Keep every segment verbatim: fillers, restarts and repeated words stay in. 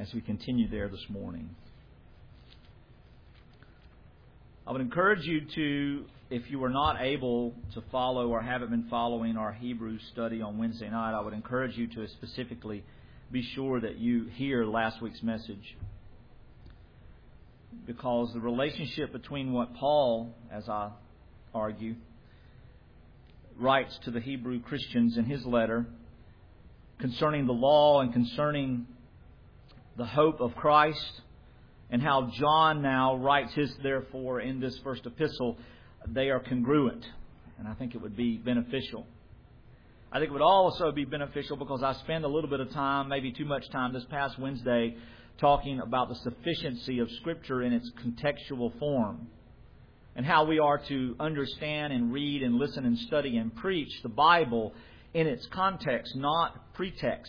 as we continue there this morning. I would encourage you to, if you were not able to follow or haven't been following our Hebrew study on Wednesday night, I would encourage you to specifically be sure that you hear last week's message. Because the relationship between what Paul, as I argue, writes to the Hebrew Christians in his letter concerning the law and concerning the hope of Christ, and how John now writes his therefore in this first epistle, they are congruent. And I think it would be beneficial. I think it would also be beneficial because I spent a little bit of time, maybe too much time this past Wednesday, talking about the sufficiency of Scripture in its contextual form, and how we are to understand and read and listen and study and preach the Bible in its context, not pretext.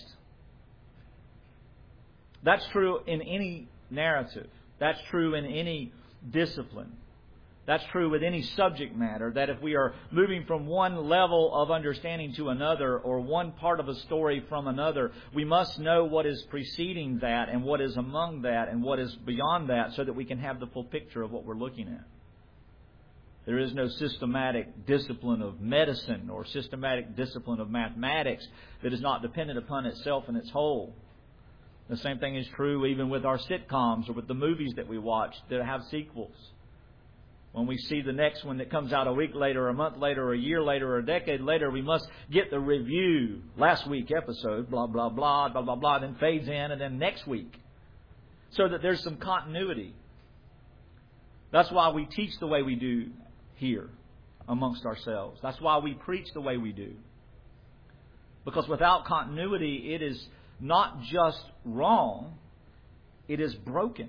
That's true in any narrative. That's true in any discipline. That's true with any subject matter, that if we are moving from one level of understanding to another, or one part of a story from another, we must know what is preceding that and what is among that and what is beyond that, so that we can have the full picture of what we're looking at. There is no systematic discipline of medicine or systematic discipline of mathematics that is not dependent upon itself in its whole. The same thing is true even with our sitcoms or with the movies that we watch that have sequels. When we see the next one that comes out a week later, or a month later, or a year later, or a decade later, we must get the review. Last week episode, blah, blah, blah, blah, blah, blah, then fades in, and then next week. So that there's some continuity. That's why we teach the way we do here amongst ourselves. That's why we preach the way we do. Because without continuity, it is not just wrong, it is broken.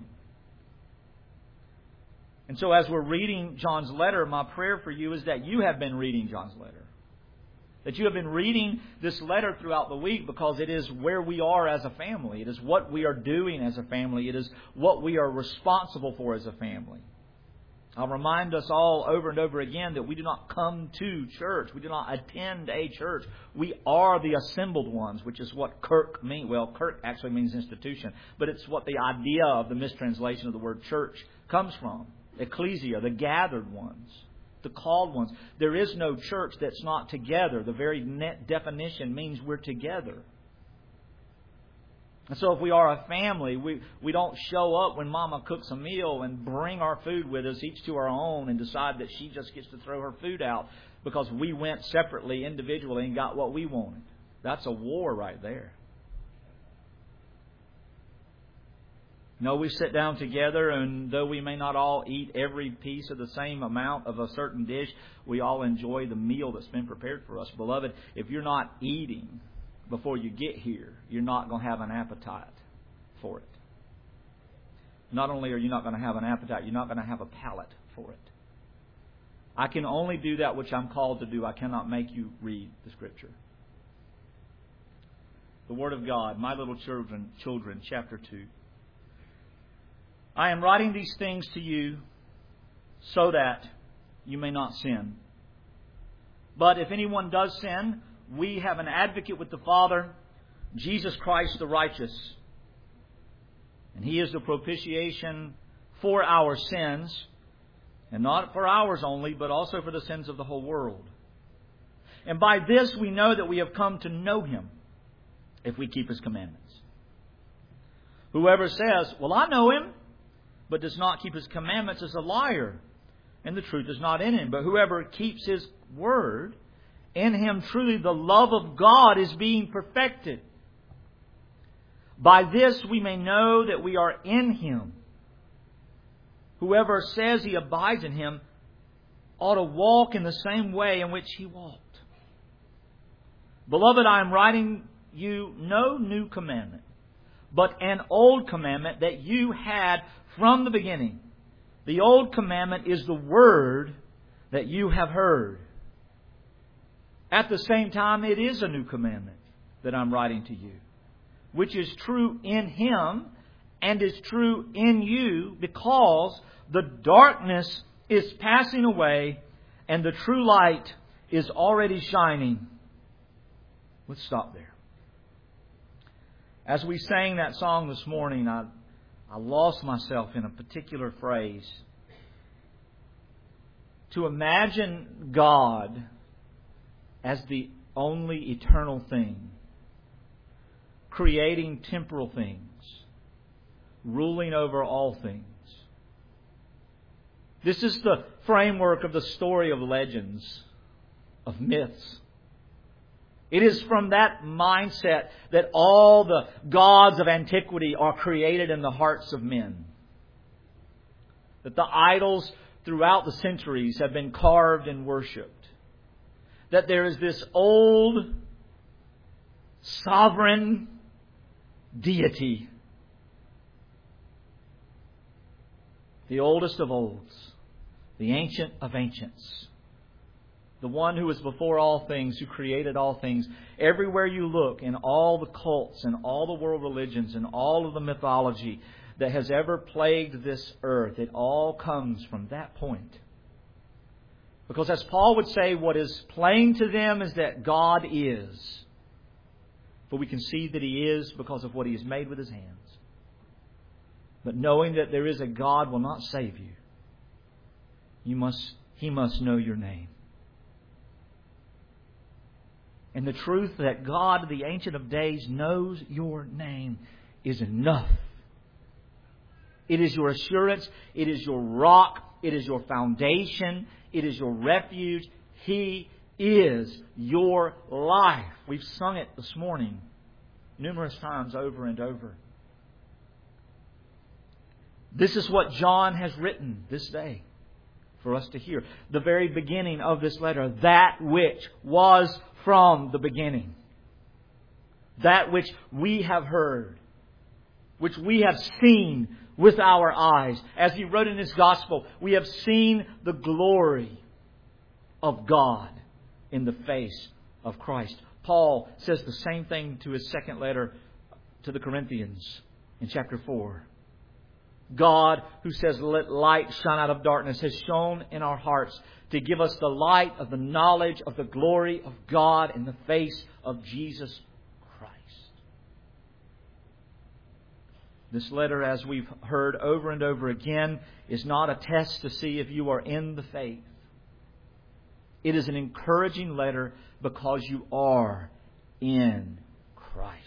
And so as we're reading John's letter, my prayer for you is that you have been reading John's letter. That you have been reading this letter throughout the week, because it is where we are as a family. It is what we are doing as a family. It is what we are responsible for as a family. I'll remind us all over and over again that we do not come to church. We do not attend a church. We are the assembled ones, which is what Kirk means. Well, Kirk actually means institution, but it's what the idea of the mistranslation of the word church comes from. Ecclesia, the gathered ones, the called ones. There is no church that's not together. The very net definition means we're together. And so if we are a family, we, we don't show up when Mama cooks a meal and bring our food with us, each to our own, and decide that she just gets to throw her food out because we went separately, individually, and got what we wanted. That's a war right there. No, we sit down together, and though we may not all eat every piece of the same amount of a certain dish, we all enjoy the meal that's been prepared for us. Beloved, if you're not eating before you get here, you're not going to have an appetite for it. Not only are you not going to have an appetite, you're not going to have a palate for it. I can only do that which I'm called to do. I cannot make you read the Scripture. The Word of God, My Little Children, children, chapter two. I am writing these things to you so that you may not sin. But if anyone does sin, we have an advocate with the Father, Jesus Christ the righteous. And He is the propitiation for our sins, and not for ours only, but also for the sins of the whole world. And by this we know that we have come to know Him, if we keep His commandments. Whoever says, well, I know Him, but does not keep His commandments is a liar, and the truth is not in him. But whoever keeps His word, in him truly the love of God is being perfected. By this we may know that we are in Him. Whoever says he abides in Him ought to walk in the same way in which He walked. Beloved, I am writing you no new commandment, but an old commandment that you had from the beginning. The old commandment is the word that you have heard. At the same time, it is a new commandment that I'm writing to you, which is true in Him and is true in you, because the darkness is passing away and the true light is already shining. Let's stop there. As we sang that song this morning, I, I lost myself in a particular phrase. To imagine God as the only eternal thing, creating temporal things, ruling over all things. This is the framework of the story of legends, of myths. It is from that mindset that all the gods of antiquity are created in the hearts of men. That the idols throughout the centuries have been carved and worshipped. That there is this old, sovereign deity. The oldest of olds. The ancient of ancients. The one who was before all things, who created all things. Everywhere you look, in all the cults and all the world religions and all of the mythology that has ever plagued this earth, it all comes from that point. Because as Paul would say, what is plain to them is that God is. For we can see that He is because of what He has made with His hands. But knowing that there is a God will not save you. You must, He must know your name. And the truth that God, the Ancient of Days, knows your name is enough. It is your assurance. It is your rock. It is your foundation. It is your refuge. He is your life. We've sung it this morning numerous times over and over. This is what John has written this day for us to hear. The very beginning of this letter. That which was from the beginning. That which we have heard. Which we have seen with our eyes. As he wrote in his gospel, we have seen the glory of God in the face of Christ. Paul says the same thing to his second letter to the Corinthians in chapter four. God, who says, let light shine out of darkness, has shone in our hearts to give us the light of the knowledge of the glory of God in the face of Jesus Christ. This letter, as we've heard over and over again, is not a test to see if you are in the faith. It is an encouraging letter because you are in Christ.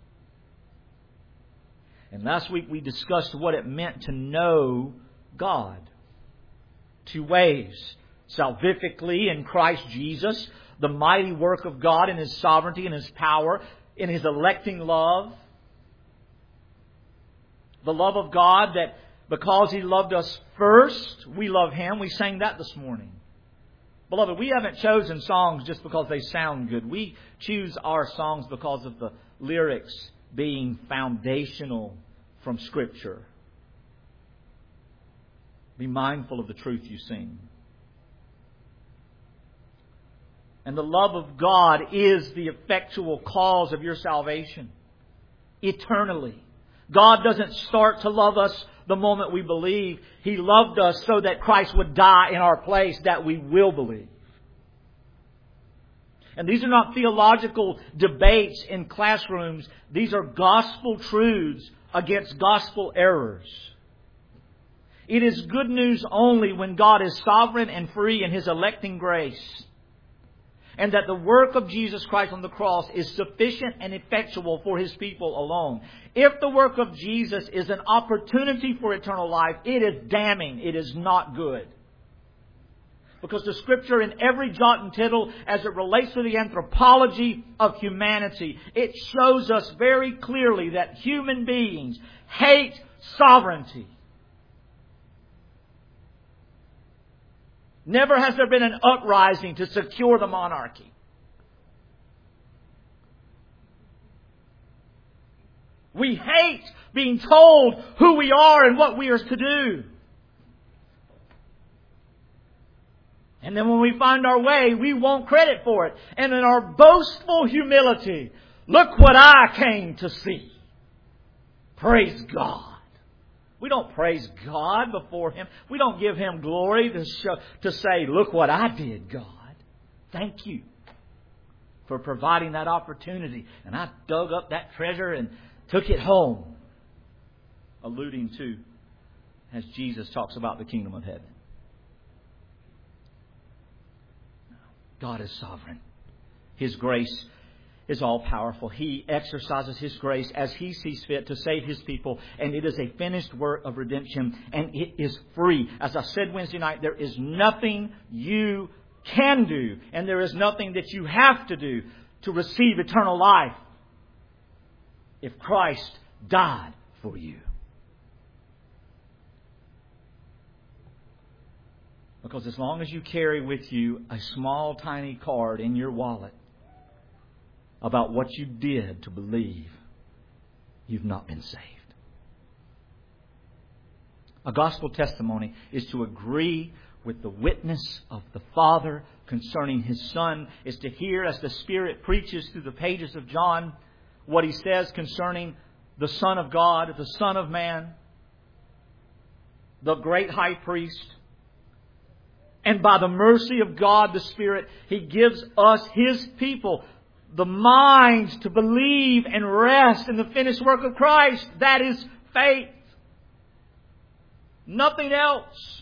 And last week we discussed what it meant to know God. Two ways. Salvifically in Christ Jesus, the mighty work of God in His sovereignty and His power, in His electing love. The love of God that because He loved us first, we love Him. We sang that this morning. Beloved, we haven't chosen songs just because they sound good. We choose our songs because of the lyrics being foundational from Scripture. Be mindful of the truth you sing. And the love of God is the effectual cause of your salvation. Eternally. God doesn't start to love us the moment we believe. He loved us so that Christ would die in our place, that we will believe. And these are not theological debates in classrooms. These are gospel truths against gospel errors. It is good news only when God is sovereign and free in His electing grace. And that the work of Jesus Christ on the cross is sufficient and effectual for His people alone. If the work of Jesus is an opportunity for eternal life, it is damning. It is not good. Because the Scripture in every jot and tittle, as it relates to the anthropology of humanity, it shows us very clearly that human beings hate sovereignty. Never has there been an uprising to secure the monarchy. We hate being told who we are and what we are to do. And then when we find our way, we want credit for it. And in our boastful humility, look what I came to see. Praise God. We don't praise God before Him. We don't give Him glory to show, to say, look what I did, God. Thank you for providing that opportunity. And I dug up that treasure and took it home. Alluding to, as Jesus talks about the kingdom of heaven. God is sovereign. His grace is all powerful. He exercises His grace as He sees fit to save His people. And it is a finished work of redemption. And it is free. As I said Wednesday night, there is nothing you can do. And there is nothing that you have to do to receive eternal life if Christ died for you. Because as long as you carry with you a small, tiny card in your wallet about what you did to believe, you've not been saved. A gospel testimony is to agree with the witness of the Father concerning His Son, is to hear as the Spirit preaches through the pages of John what He says concerning the Son of God, the Son of Man, the great high priest. And by the mercy of God, the Spirit, He gives us, His people, the minds to believe and rest in the finished work of Christ. That is faith. Nothing else.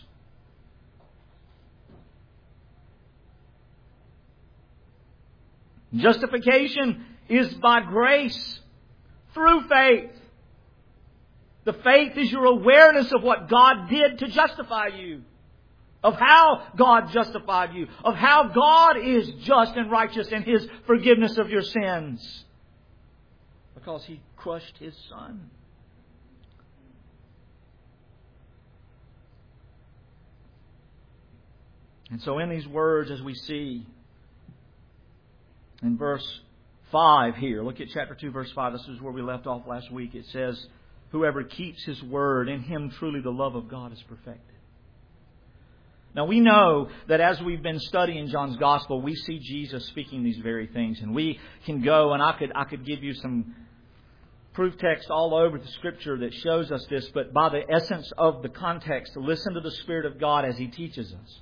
Justification is by grace through faith. The faith is your awareness of what God did to justify you. Of how God justified you. Of how God is just and righteous in His forgiveness of your sins. Because He crushed His Son. And so in these words, as we see in verse five here, look at chapter two, verse five. This is where we left off last week. It says, whoever keeps His word, in him truly the love of God is perfected. Now we know that as we've been studying John's Gospel, we see Jesus speaking these very things. And we can go, and I could I could give you some proof text all over the Scripture that shows us this. But by the essence of the context, to listen to the Spirit of God as He teaches us.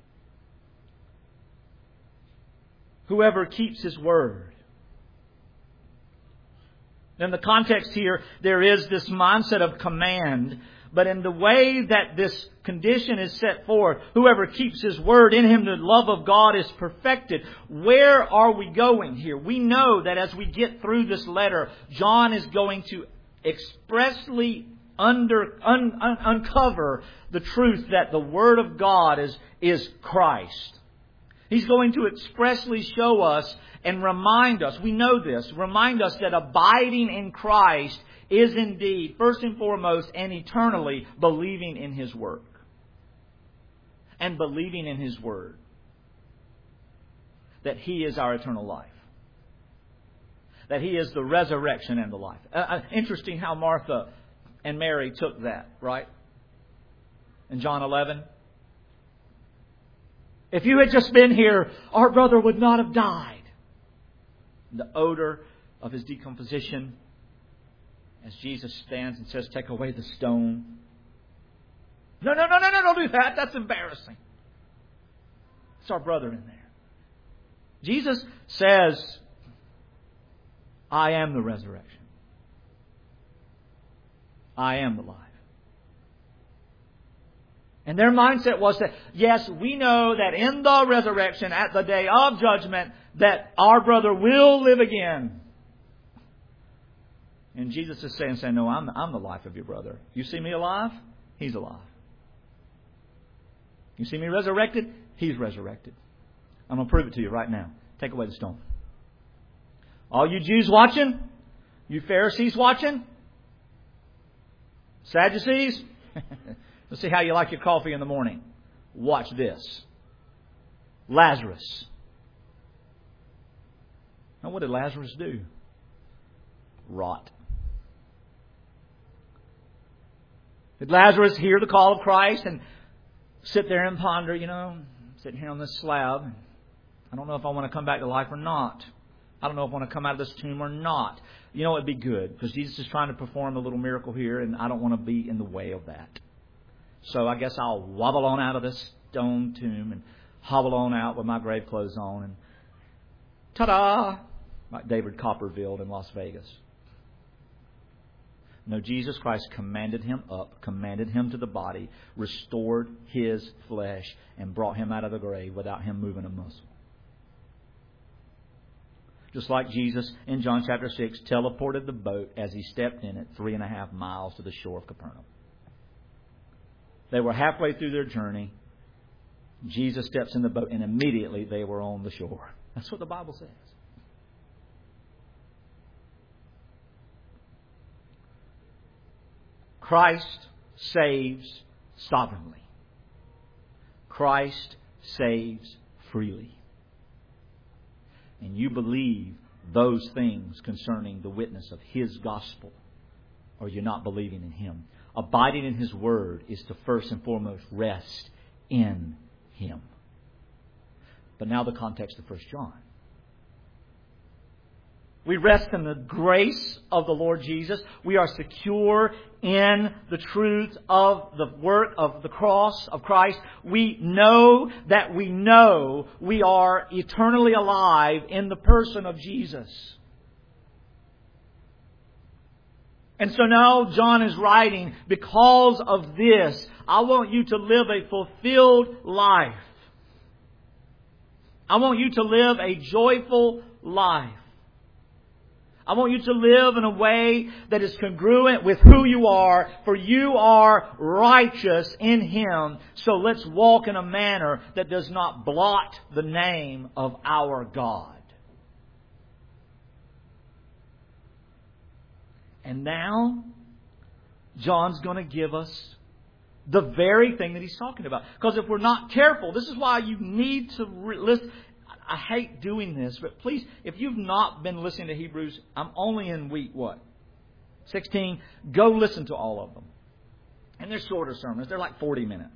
Whoever keeps His word. In the context here, there is this mindset of command. But in the way that this condition is set forth, whoever keeps His word, in him the love of God is perfected. Where are we going here? We know that as we get through this letter, John is going to expressly under, un, un, uncover the truth that the Word of God is, is Christ. He's going to expressly show us and remind us, we know this, remind us that abiding in Christ is indeed, first and foremost and eternally, believing in His work. And believing in His Word. That He is our eternal life. That He is the resurrection and the life. Uh, uh, interesting how Martha and Mary took that, right? In John eleven. If you had just been here, our brother would not have died. The odor of his decomposition. As Jesus stands and says, take away the stone. No, no, no, no, no, don't do that. That's embarrassing. It's our brother in there. Jesus says, I am the resurrection. I am the life. And their mindset was that, yes, we know that in the resurrection, at the day of judgment, that our brother will live again. And Jesus is saying, saying, no, I'm, I'm the life of your brother. You see me alive? He's alive. You see me resurrected? He's resurrected. I'm going to prove it to you right now. Take away the stone. All you Jews watching? You Pharisees watching? Sadducees? Let's see how you like your coffee in the morning. Watch this. Lazarus. Now what did Lazarus do? Rot. Did Lazarus hear the call of Christ and sit there and ponder, you know, sitting here on this slab. I don't know if I want to come back to life or not. I don't know if I want to come out of this tomb or not. You know, it'd be good because Jesus is trying to perform a little miracle here and I don't want to be in the way of that. So I guess I'll wobble on out of this stone tomb and hobble on out with my grave clothes on and ta-da! Like David Copperfield in Las Vegas. No, Jesus Christ commanded him up, commanded him to the body, restored his flesh, and brought him out of the grave without him moving a muscle. Just like Jesus in John chapter six teleported the boat as he stepped in it three and a half miles to the shore of Capernaum. They were halfway through their journey. Jesus steps in the boat and immediately they were on the shore. That's what the Bible says. Christ saves sovereignly. Christ saves freely. And you believe those things concerning the witness of His gospel, or you're not believing in Him. Abiding in His Word is to first and foremost rest in Him. But now the context of First John. We rest in the grace of the Lord Jesus. We are secure in the truth of the work of the cross of Christ. We know that we know we are eternally alive in the person of Jesus. And so now John is writing, because of this, I want you to live a fulfilled life. I want you to live a joyful life. I want you to live in a way that is congruent with who you are, for you are righteous in Him. So let's walk in a manner that does not blot the name of our God. And now, John's going to give us the very thing that he's talking about. Because if we're not careful, this is why you need to re- listen. I hate doing this, but please, if you've not been listening to Hebrews, I'm only in week what? sixteen. Go listen to all of them. And they're shorter sermons. They're like forty minutes.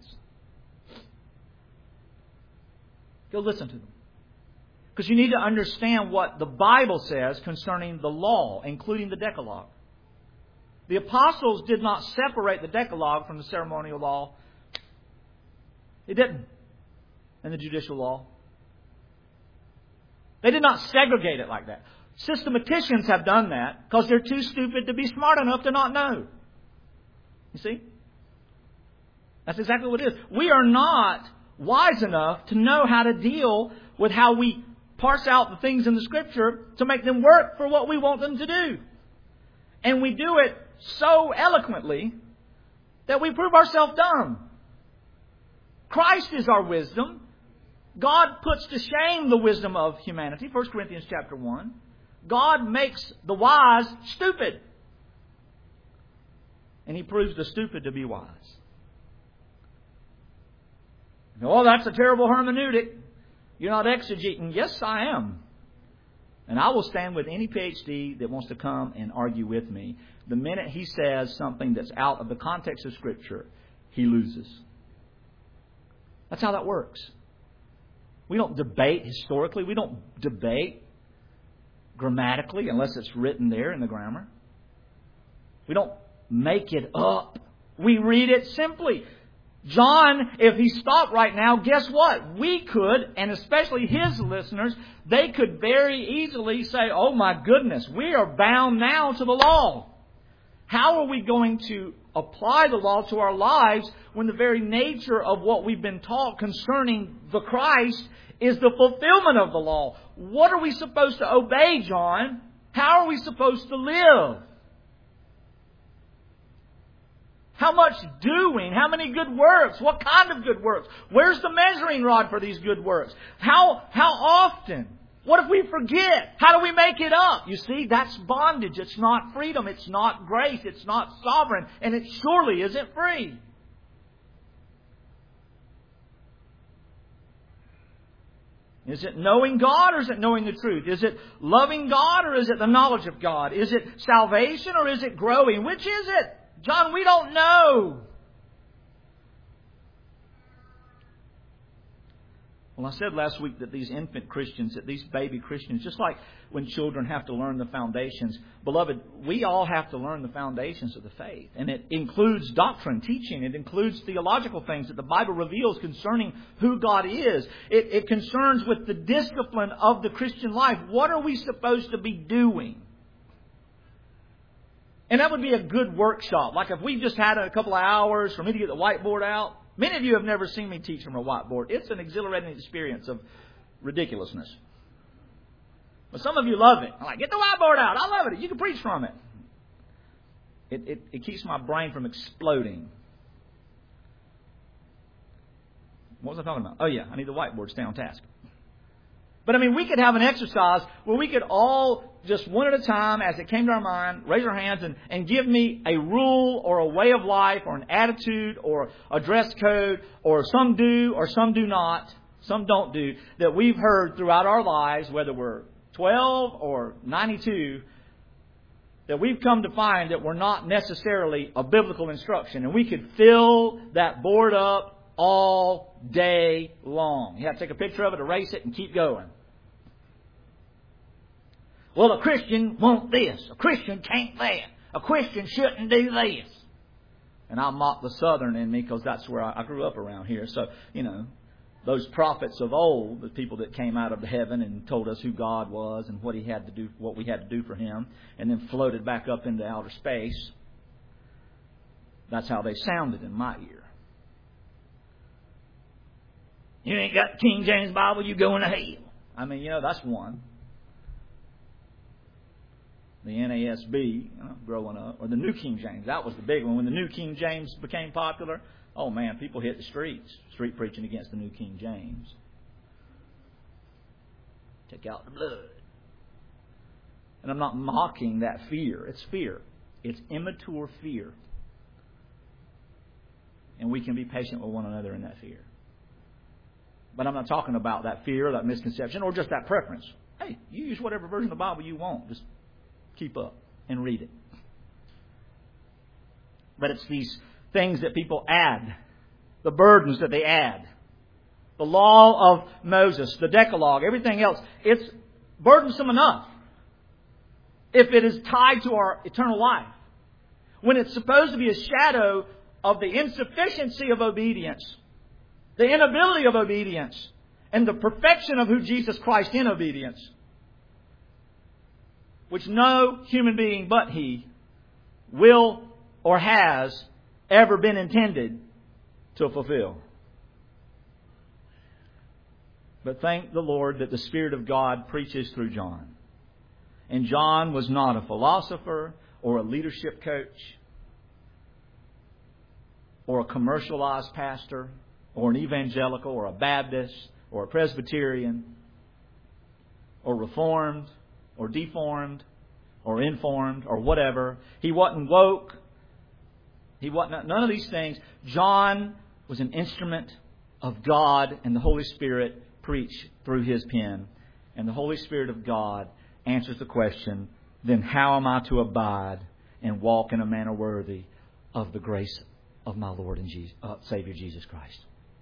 Go listen to them. Because you need to understand what the Bible says concerning the law, including the Decalogue. The apostles did not separate the Decalogue from the ceremonial law. They didn't. And the judicial law. They did not segregate it like that. Systematicians have done that because they're too stupid to be smart enough to not know. You see? That's exactly what it is. We are not wise enough to know how to deal with how we parse out the things in the Scripture to make them work for what we want them to do. And we do it so eloquently that we prove ourselves dumb. Christ is our wisdom. God puts to shame the wisdom of humanity. First Corinthians chapter one. God makes the wise stupid. And He proves the stupid to be wise. Oh, that's a terrible hermeneutic. You're not exegeting. Yes, I am. And I will stand with any PhD that wants to come and argue with me. The minute he says something that's out of the context of Scripture, he loses. That's how that works. We don't debate historically. We don't debate grammatically unless it's written there in the grammar. We don't make it up. We read it simply. John, if he stopped right now, guess what? We could, and especially his listeners, they could very easily say, oh my goodness, we are bound now to the law. How are we going to apply the law to our lives when the very nature of what we've been taught concerning the Christ is the fulfillment of the law? What are we supposed to obey, John? How are we supposed to live? How much doing? How many good works? What kind of good works? Where's the measuring rod for these good works? How, how often? What if we forget? How do we make it up? You see, that's bondage. It's not freedom. It's not grace. It's not sovereign. And it surely isn't free. Is it knowing God or is it knowing the truth? Is it loving God or is it the knowledge of God? Is it salvation or is it growing? Which is it? John, we don't know. Well, I said last week that these infant Christians, that these baby Christians, just like when children have to learn the foundations, beloved, we all have to learn the foundations of the faith. And it includes doctrine, teaching. It includes theological things that the Bible reveals concerning who God is. It, it concerns with the discipline of the Christian life. What are we supposed to be doing? And that would be a good workshop. Like if we just had a couple of hours for me to get the whiteboard out. Many of you have never seen me teach from a whiteboard. It's an exhilarating experience of ridiculousness. But some of you love it. I'm like, get the whiteboard out. I love it. You can preach from it. It, it, it keeps my brain from exploding. What was I talking about? Oh, yeah. I need the whiteboard to stay on task. But, I mean, we could have an exercise where we could all, just one at a time, as it came to our mind, raise our hands and, and give me a rule or a way of life or an attitude or a dress code or some do or some do not, some don't do, that we've heard throughout our lives, whether we're twelve or ninety-two, that we've come to find that we're not necessarily a biblical instruction. And we could fill that board up all day long. You have to take a picture of it, erase it, and keep going. Well, a Christian won't this. A Christian can't that. A Christian shouldn't do this. And I'll mock the Southern in me because that's where I, I grew up around here. So, you know, those prophets of old, the people that came out of heaven and told us who God was and what He had to do, what we had to do for Him, and then floated back up into outer space. That's how they sounded in my ear. You ain't got the King James Bible, you going to hell. I mean, you know, that's one. The N A S B, you know, growing up, or the New King James. That was the big one. When the New King James became popular, oh man, people hit the streets, street preaching against the New King James. Take out the blood. And I'm not mocking that fear. It's fear. It's immature fear. And we can be patient with one another in that fear. But I'm not talking about that fear, that misconception, or just that preference. Hey, you use whatever version of the Bible you want. Just keep up and read it. But it's these things that people add. The burdens that they add. The law of Moses, the Decalogue, everything else. It's burdensome enough if it is tied to our eternal life. When it's supposed to be a shadow of the insufficiency of obedience, the inability of obedience, and the perfection of who Jesus Christ in obedience, which no human being but He will or has ever been intended to fulfill. But thank the Lord that the Spirit of God preaches through John. And John was not a philosopher or a leadership coach or a commercialized pastor or an evangelical or a Baptist or a Presbyterian or Reformed or deformed or informed or whatever. He wasn't woke. He wasn't none of these things. John was an instrument of God, and the Holy Spirit preached through his pen. And the Holy Spirit of God answers the question, then how am I to abide and walk in a manner worthy of the grace of my Lord and Jesus, uh, Savior Jesus Christ?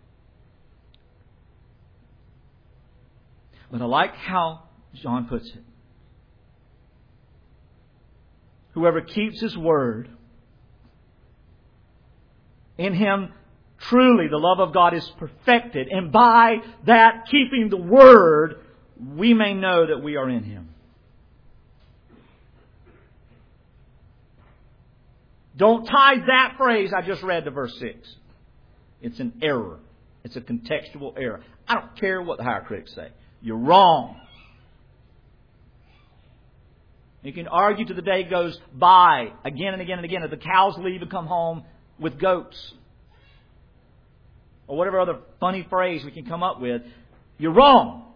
But I like how John puts it. Whoever keeps His word, in him truly the love of God is perfected. And by that keeping the word, we may know that we are in Him. Don't tie that phrase I just read to verse six. It's an error. It's a contextual error. I don't care what the higher critics say. You're wrong. You can argue till the day goes by again and again and again. If the cows leave and come home with goats, or whatever other funny phrase we can come up with, you're wrong.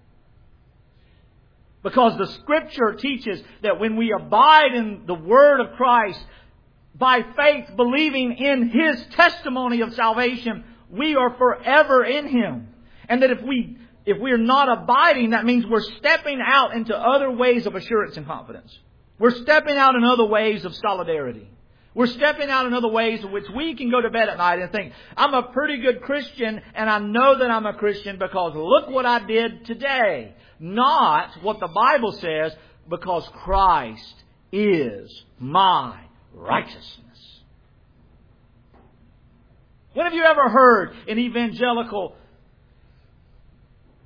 Because the Scripture teaches that when we abide in the Word of Christ, by faith believing in His testimony of salvation, we are forever in Him. And that if we if we're not abiding, that means we're stepping out into other ways of assurance and confidence. We're stepping out in other ways of solidarity. We're stepping out in other ways in which we can go to bed at night and think, I'm a pretty good Christian and I know that I'm a Christian because look what I did today. Not what the Bible says, because Christ is my righteousness. When have you ever heard an evangelical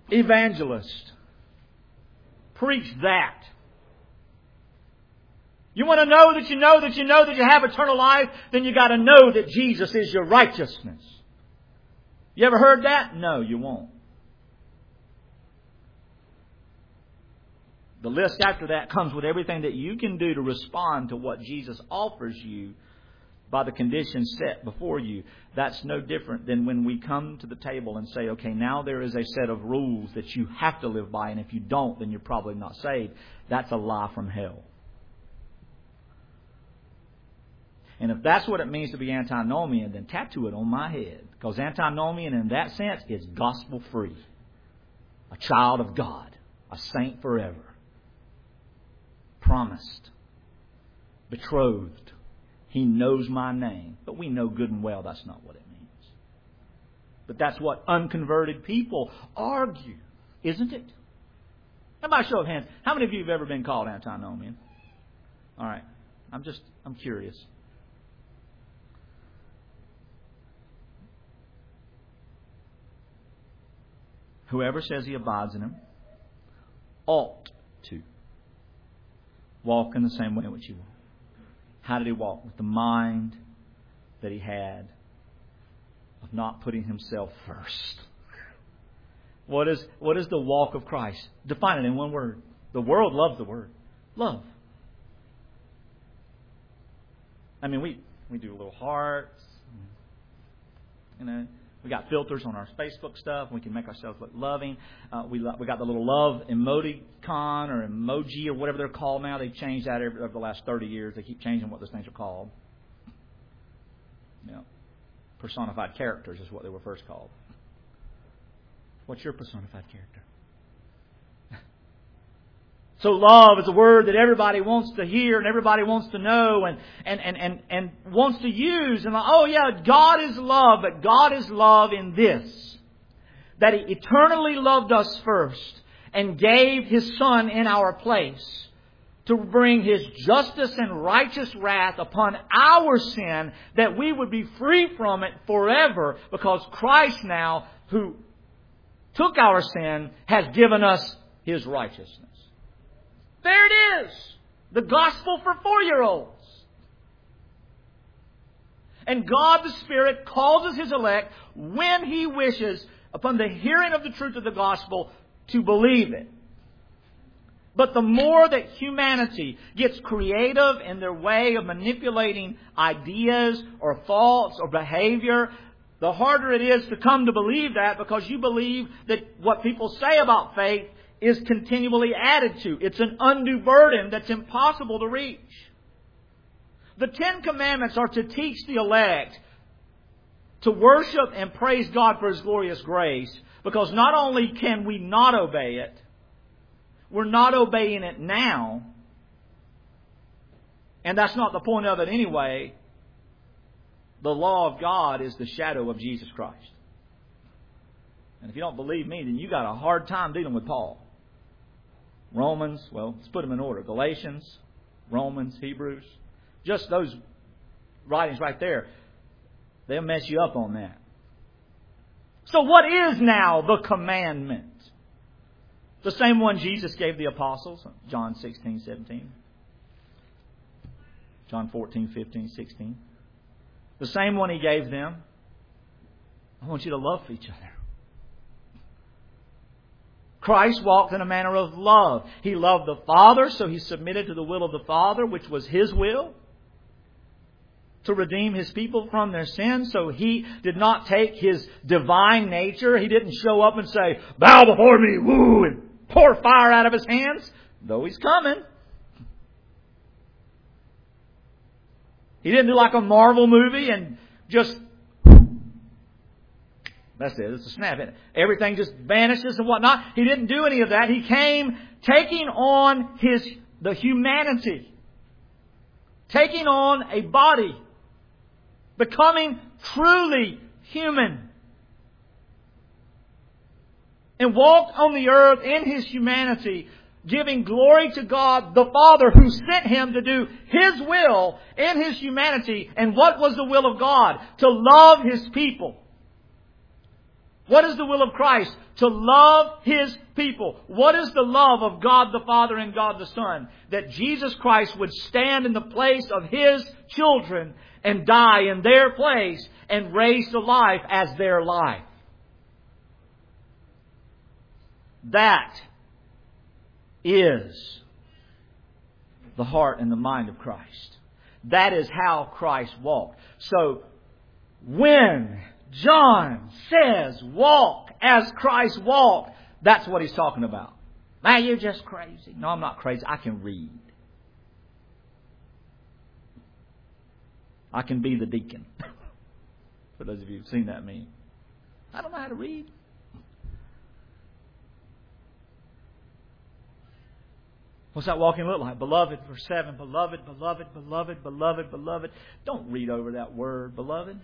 evangelist preach that? You want to know that you know that you know that you have eternal life? Then you got to know that Jesus is your righteousness. You ever heard that? No, you won't. The list after that comes with everything that you can do to respond to what Jesus offers you by the conditions set before you. That's no different than when we come to the table and say, okay, now there is a set of rules that you have to live by, and if you don't, then you're probably not saved. That's a lie from hell. And if that's what it means to be antinomian, then tattoo it on my head. Because antinomian in that sense is gospel free. A child of God. A saint forever. Promised. Betrothed. He knows my name. But we know good and well that's not what it means. But that's what unconverted people argue. Isn't it? How about a show of hands? How many of you have ever been called antinomian? All right. I'm just, I'm curious. Whoever says he abides in Him ought to walk in the same way in which He walked. How did He walk? With the mind that He had of not putting Himself first. What is, what is the walk of Christ? Define it in one word. The world loves the word. Love. I mean, we, we do little hearts. You know. We got filters on our Facebook stuff. We can make ourselves look loving. Uh, we lo- we got the little love emoticon or emoji or whatever they're called now. They've changed that over, over the last thirty years. They keep changing what those things are called. You know, personified characters is what they were first called. What's your personified character? So love is a word that everybody wants to hear and everybody wants to know and, and, and, and, and wants to use. And oh yeah, God is love, but God is love in this. That He eternally loved us first and gave His Son in our place to bring His justice and righteous wrath upon our sin, that we would be free from it forever, because Christ now, who took our sin, has given us His righteousness. There it is. The gospel for four-year-olds. And God the Spirit causes His elect, when He wishes, upon the hearing of the truth of the gospel, to believe it. But the more that humanity gets creative in their way of manipulating ideas or thoughts or behavior, the harder it is to come to believe that, because you believe that what people say about faith is continually added to. It's an undue burden that's impossible to reach. The Ten Commandments are to teach the elect to worship and praise God for His glorious grace, because not only can we not obey it, we're not obeying it now, and that's not the point of it anyway. The law of God is the shadow of Jesus Christ. And if you don't believe me, then you got a hard time dealing with Paul. Romans, well, let's put them in order. Galatians, Romans, Hebrews. Just those writings right there, they'll mess you up on that. So what is now the commandment? The same one Jesus gave the apostles, John sixteen, seventeen. John fourteen, fifteen, sixteen. The same one He gave them. I want you to love each other. Christ walked in a manner of love. He loved the Father, so He submitted to the will of the Father, which was His will, to redeem His people from their sins. So He did not take His divine nature. He didn't show up and say, bow before me, woo, and pour fire out of His hands, though He's coming. He didn't do like a Marvel movie and just, that's it, it's a snap. Everything just vanishes and whatnot. He didn't do any of that. He came taking on His the humanity. Taking on a body. Becoming truly human. And walked on the earth in His humanity, giving glory to God the Father, who sent Him to do His will in His humanity. And what was the will of God? To love His people. What is the will of Christ? To love His people. What is the love of God the Father and God the Son? That Jesus Christ would stand in the place of His children and die in their place and raise to life as their life. That is the heart and the mind of Christ. That is how Christ walked. So, when John says, walk as Christ walked, that's what he's talking about. Man, you're just crazy. No, I'm not crazy. I can read. I can be the deacon. For those of you who've seen that meme. I don't know how to read. What's that walking look like? Beloved, verse seven. Beloved, beloved, beloved, beloved, beloved. Don't read over that word, beloved.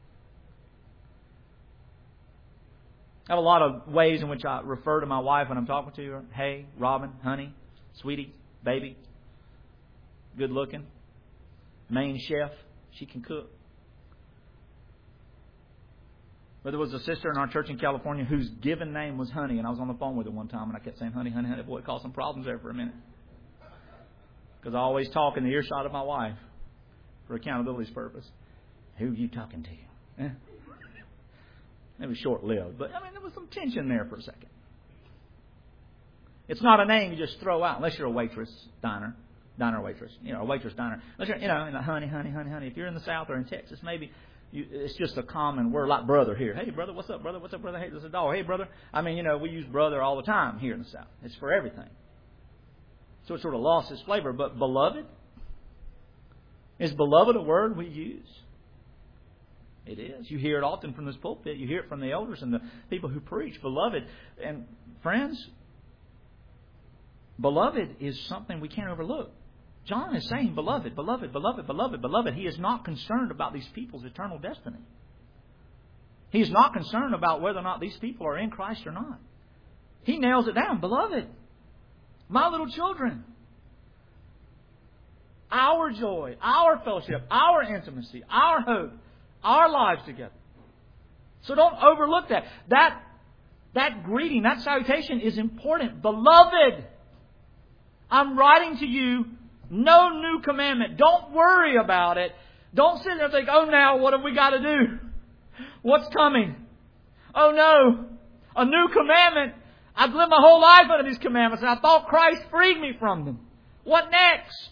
I have a lot of ways in which I refer to my wife when I'm talking to her. Hey, Robin, honey, sweetie, baby, good looking, main chef. She can cook. But there was a sister in our church in California whose given name was Honey, and I was on the phone with her one time, and I kept saying, honey, honey, honey. Boy, it caused some problems there for a minute. Because I always talk in the earshot of my wife for accountability's purpose. Who are you talking to? Eh? It was short-lived, but I mean, there was some tension there for a second. It's not a name you just throw out unless you're a waitress, diner, diner waitress, you know, a waitress, diner. Unless you're, you know, in the honey, honey, honey, honey. If you're in the South or in Texas, maybe you, it's just a common word like brother here. Hey, brother, what's up, brother? What's up, brother? Hey, there's a dog. Hey, brother. I mean, you know, we use brother all the time here in the South. It's for everything. So it sort of lost its flavor. But beloved, is beloved a word we use? It is. You hear it often from this pulpit. You hear it from the elders and the people who preach. Beloved. And friends, beloved is something we can't overlook. John is saying, beloved, beloved, beloved, beloved, beloved. He is not concerned about these people's eternal destiny. He is not concerned about whether or not these people are in Christ or not. He nails it down. Beloved, my little children, our joy, our fellowship, our intimacy, our hope, our lives together. So don't overlook that. That, that greeting, that salutation is important. Beloved, I'm writing to you no new commandment. Don't worry about it. Don't sit there and think, oh, now what have we got to do? What's coming? Oh, no. A new commandment. I've lived my whole life under these commandments, and I thought Christ freed me from them. What next?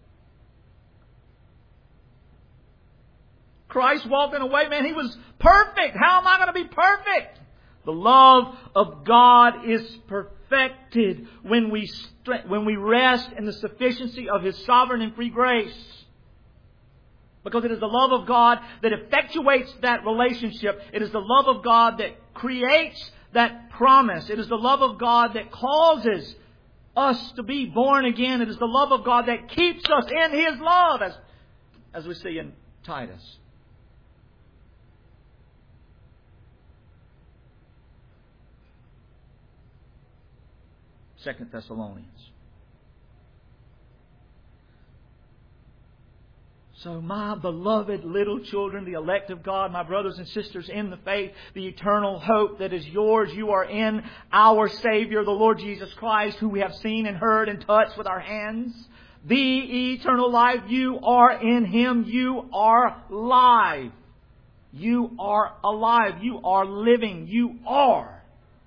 Christ walked in a way, man, He was perfect. How am I going to be perfect? The love of God is perfected when we when we rest in the sufficiency of His sovereign and free grace. Because it is the love of God that effectuates that relationship. It is the love of God that creates that promise. It is the love of God that causes us to be born again. It is the love of God that keeps us in His love, as, as we see in Titus. Second Thessalonians. So my beloved little children, the elect of God, my brothers and sisters in the faith, the eternal hope that is yours, you are in our Savior, the Lord Jesus Christ, who we have seen and heard and touched with our hands. The eternal life, you are in Him. You are live. You are alive. You are living. You are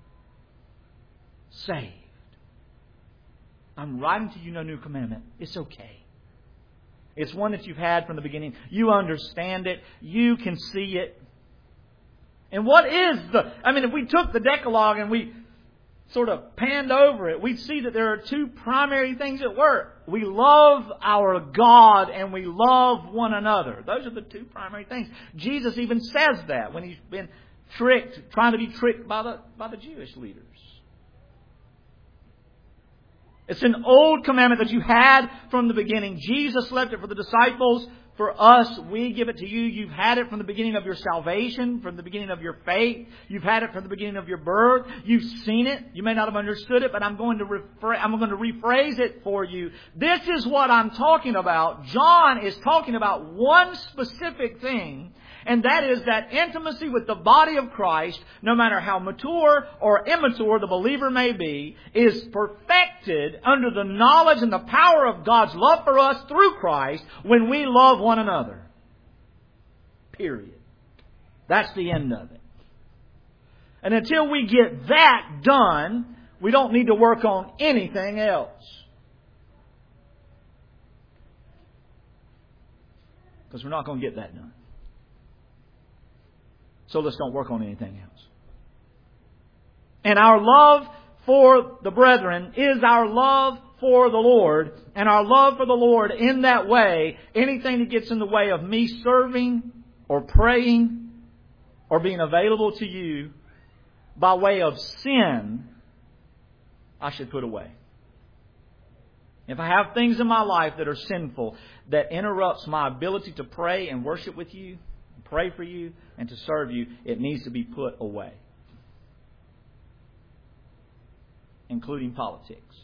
saved. I'm writing to you no new commandment. It's okay. It's one that you've had from the beginning. You understand it. You can see it. And what is the... I mean, if we took the Decalogue and we sort of panned over it, we'd see that there are two primary things at work. We love our God and we love one another. Those are the two primary things. Jesus even says that when He's been tricked, trying to be tricked by the, by the Jewish leaders. It's an old commandment that you had from the beginning. Jesus left it for the disciples. For us, we give it to you. You've had it from the beginning of your salvation, from the beginning of your faith. You've had it from the beginning of your birth. You've seen it. You may not have understood it, but I'm going to rephr- I'm going to rephrase it for you. This is what I'm talking about. John is talking about one specific thing, And that is that intimacy with the body of Christ, no matter how mature or immature the believer may be, is perfected under the knowledge and the power of God's love for us through Christ when we love one another. Period. That's the end of it. And until we get that done, we don't need to work on anything else. Because we're not going to get that done. So let's don't work on anything else. And our love for the brethren is our love for the Lord. And our love for the Lord in that way, anything that gets in the way of me serving or praying or being available to you by way of sin, I should put away. If I have things in my life that are sinful, that interrupts my ability to pray and worship with you, pray for you, and to serve you, it needs to be put away. Including politics.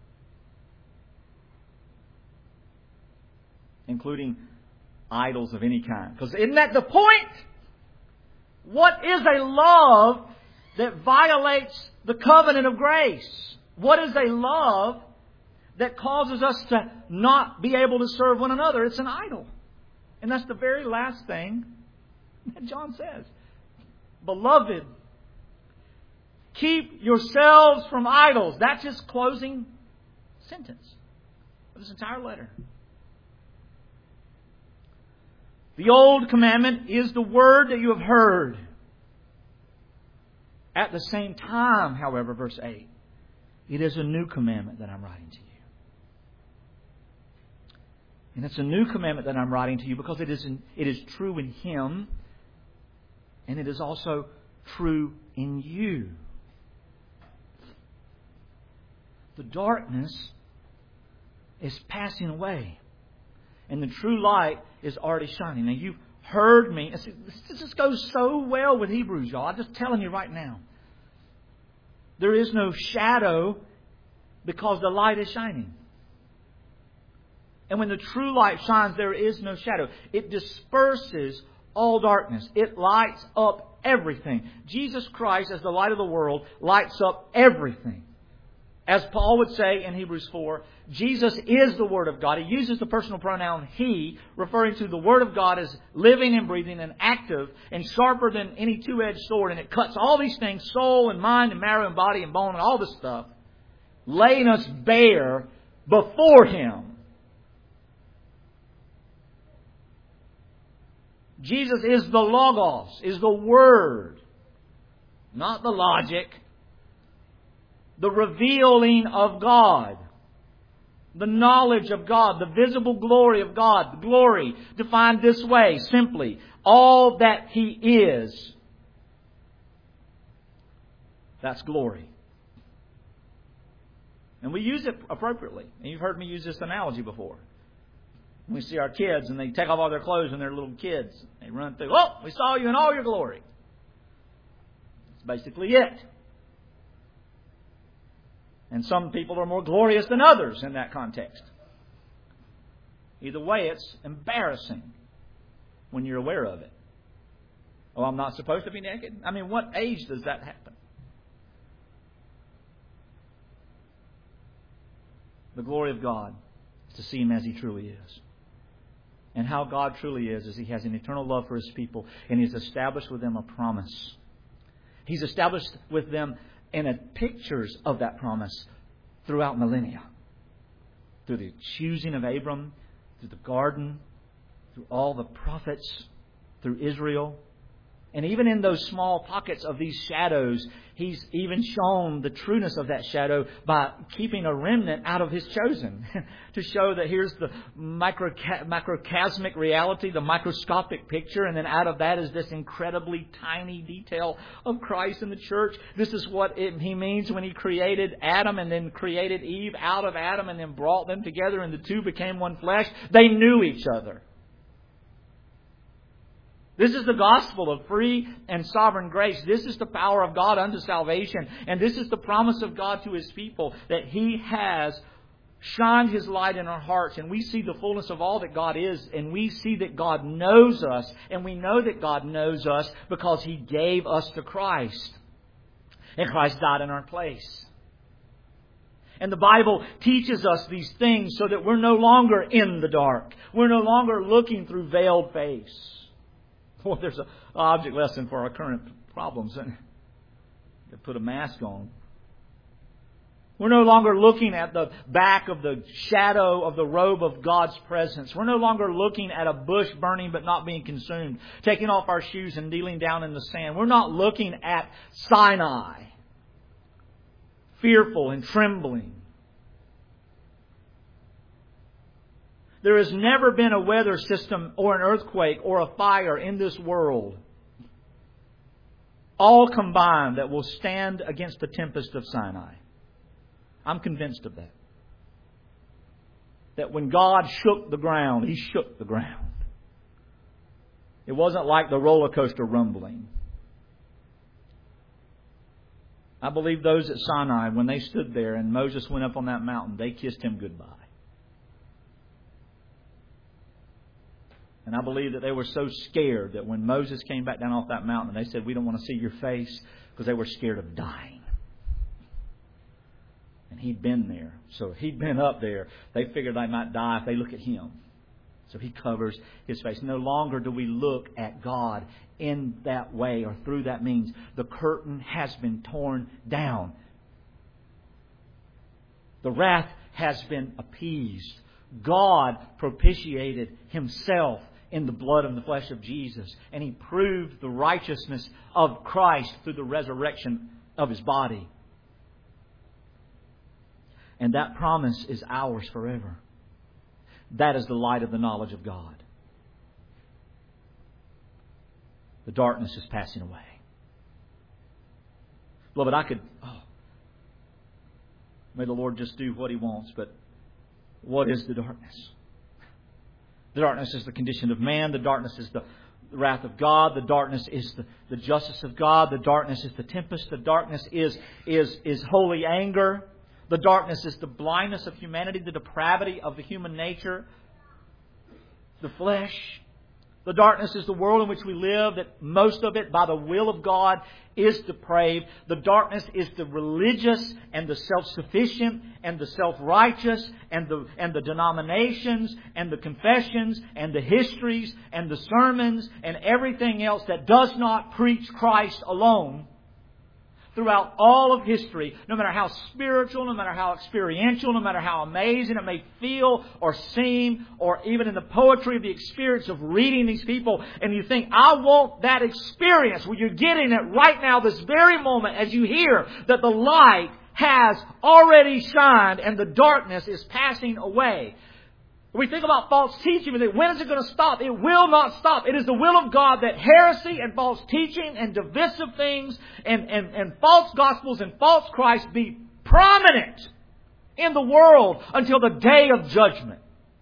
Including idols of any kind. Because isn't that the point? What is a love that violates the covenant of grace? What is a love that causes us to not be able to serve one another? It's an idol. And that's the very last thing that John says. Beloved, keep yourselves from idols. That's his closing sentence of this entire letter. The old commandment is the word that you have heard. At the same time, however, verse eight, it is a new commandment that I'm writing to you. And it's a new commandment that I'm writing to you because it is in, it is true in Him, and it is also true in you. The darkness is passing away, and the true light is already shining. Now, you've heard me. This just goes so well with Hebrews, y'all. I'm just telling you right now. There is no shadow because the light is shining. And when the true light shines, there is no shadow. It disperses all darkness. It lights up everything. Jesus Christ, as the light of the world, lights up everything. As Paul would say in Hebrews four, Jesus is the Word of God. He uses the personal pronoun He, referring to the Word of God as living and breathing and active and sharper than any two-edged sword. And it cuts all these things, soul and mind and marrow and body and bone and all this stuff, laying us bare before Him. Jesus is the Logos, is the Word, not the logic. The revealing of God. The knowledge of God. The visible glory of God. Glory defined this way, simply. All that He is. That's glory. And we use it appropriately. And you've heard me use this analogy before. We see our kids and they take off all their clothes and they're little kids. They run through, oh, we saw you in all your glory. That's basically it. And some people are more glorious than others in that context. Either way, it's embarrassing when you're aware of it. Oh, I'm not supposed to be naked? I mean, what age does that happen? The glory of God is to see Him as He truly is. And how God truly is, is He has an eternal love for His people, and He's established with them a promise. He's established with them and at pictures of that promise throughout millennia. Through the choosing of Abram, through the garden, through all the prophets, through Israel. And even in those small pockets of these shadows, He's even shown the trueness of that shadow by keeping a remnant out of His chosen. To show that here's the micro, macrocosmic reality, the microscopic picture, and then out of that is this incredibly tiny detail of Christ in the church. This is what it, He means when He created Adam and then created Eve out of Adam and then brought them together and the two became one flesh. They knew each other. This is the gospel of free and sovereign grace. This is the power of God unto salvation. And this is the promise of God to His people, that He has shined His light in our hearts, and we see the fullness of all that God is, and we see that God knows us, and we know that God knows us because He gave us to Christ. And Christ died in our place. And the Bible teaches us these things so that we're no longer in the dark. We're no longer looking through veiled face. Well, there's an object lesson for our current problems. They put a mask on. We're no longer looking at the back of the shadow of the robe of God's presence. We're no longer looking at a bush burning but not being consumed, taking off our shoes and kneeling down in the sand. We're not looking at Sinai, fearful and trembling. There has never been a weather system or an earthquake or a fire in this world, all combined, that will stand against the tempest of Sinai. I'm convinced of that. That when God shook the ground, He shook the ground. It wasn't like the roller coaster rumbling. I believe those at Sinai, when they stood there and Moses went up on that mountain, they kissed him goodbye. And I believe that they were so scared that when Moses came back down off that mountain, they said, "We don't want to see your face," because they were scared of dying. And he'd been there. So he'd been up there. They figured they might die if they look at him. So He covers His face. No longer do we look at God in that way or through that means. The curtain has been torn down. The wrath has been appeased. God propitiated Himself in the blood and the flesh of Jesus. And He proved the righteousness of Christ through the resurrection of His body. And that promise is ours forever. That is the light of the knowledge of God. The darkness is passing away. Beloved, I could... Oh, may the Lord just do what He wants, but what is the darkness? The darkness is the condition of man. The darkness is the wrath of God. The darkness is the, the justice of God. The darkness is the tempest. The darkness is, is, is holy anger. The darkness is the blindness of humanity, the depravity of the human nature, the flesh. The darkness is the world in which we live, that most of it, by the will of God, is depraved. The darkness is the religious and the self-sufficient and the self-righteous and the, and the denominations and the confessions and the histories and the sermons and everything else that does not preach Christ alone. Throughout all of history, no matter how spiritual, no matter how experiential, no matter how amazing it may feel or seem, or even in the poetry of the experience of reading these people, and you think, I want that experience. Well, you're getting it right now, this very moment, as you hear that the light has already shined and the darkness is passing away. We think about false teaching, we think, when is it going to stop? It will not stop. It is the will of God that heresy and false teaching and divisive things and, and, and false gospels and false Christ be prominent in the world until the day of judgment.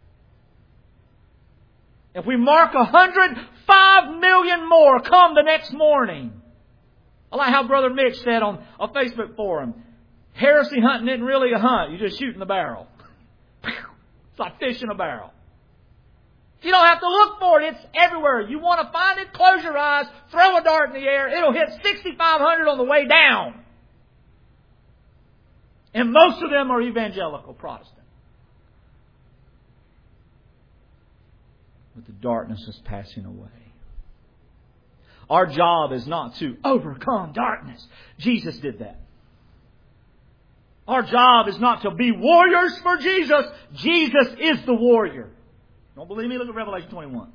If we mark a hundred, five million more come the next morning. I like how Brother Mitch said on a Facebook forum, heresy hunting isn't really a hunt. You just shoot in the barrel. It's like fish in a barrel. You don't have to look for it. It's everywhere. You want to find it, close your eyes, throw a dart in the air. It'll hit sixty-five hundred on the way down. And most of them are evangelical Protestant. But the darkness is passing away. Our job is not to overcome darkness. Jesus did that. Our job is not to be warriors for Jesus. Jesus is the warrior. Don't believe me? Look at Revelation twenty-one.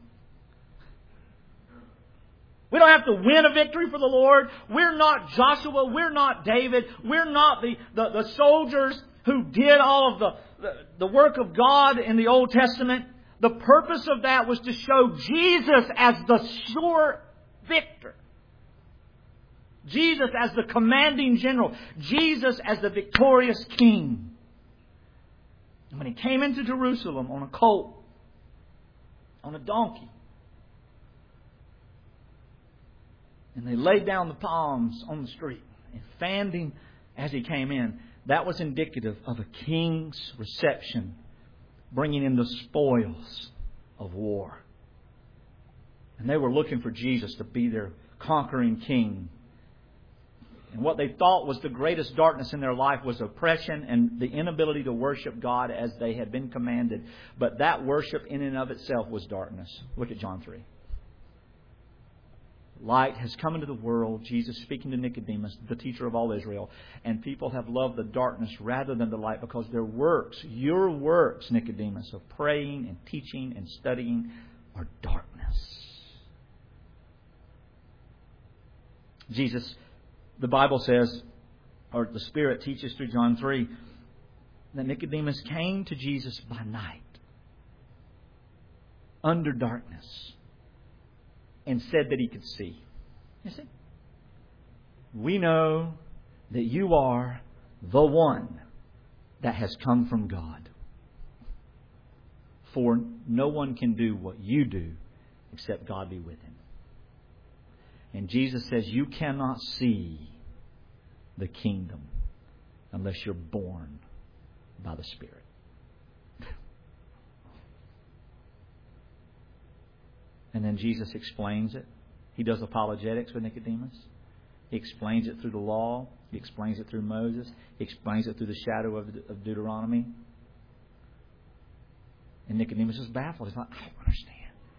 We don't have to win a victory for the Lord. We're not Joshua. We're not David. We're not the, the, the soldiers who did all of the, the, the work of God in the Old Testament. The purpose of that was to show Jesus as the sure victor. Jesus as the commanding general. Jesus as the victorious king. And when He came into Jerusalem on a colt, on a donkey, and they laid down the palms on the street and fanned Him as He came in, That was indicative of a king's reception, bringing in the spoils of war. And they were looking for Jesus to be their conquering king. And what they thought was the greatest darkness in their life was oppression and the inability to worship God as they had been commanded. But that worship in and of itself was darkness. Look at John three. Light has come into the world, Jesus speaking to Nicodemus, the teacher of all Israel, and people have loved the darkness rather than the light because their works, your works, Nicodemus, of praying and teaching and studying are darkness. Jesus, the Bible says, or the Spirit teaches through John three, that Nicodemus came to Jesus by night, under darkness, and said that he could see. You see? We know that you are the one that has come from God. For no one can do what you do except God be with him. And Jesus says you cannot see the kingdom unless you're born by the Spirit. And then Jesus explains it. He does apologetics with Nicodemus. He explains it through the law. He explains it through Moses. He explains it through the shadow of, of Deuteronomy. And Nicodemus is baffled. He's like, I don't understand.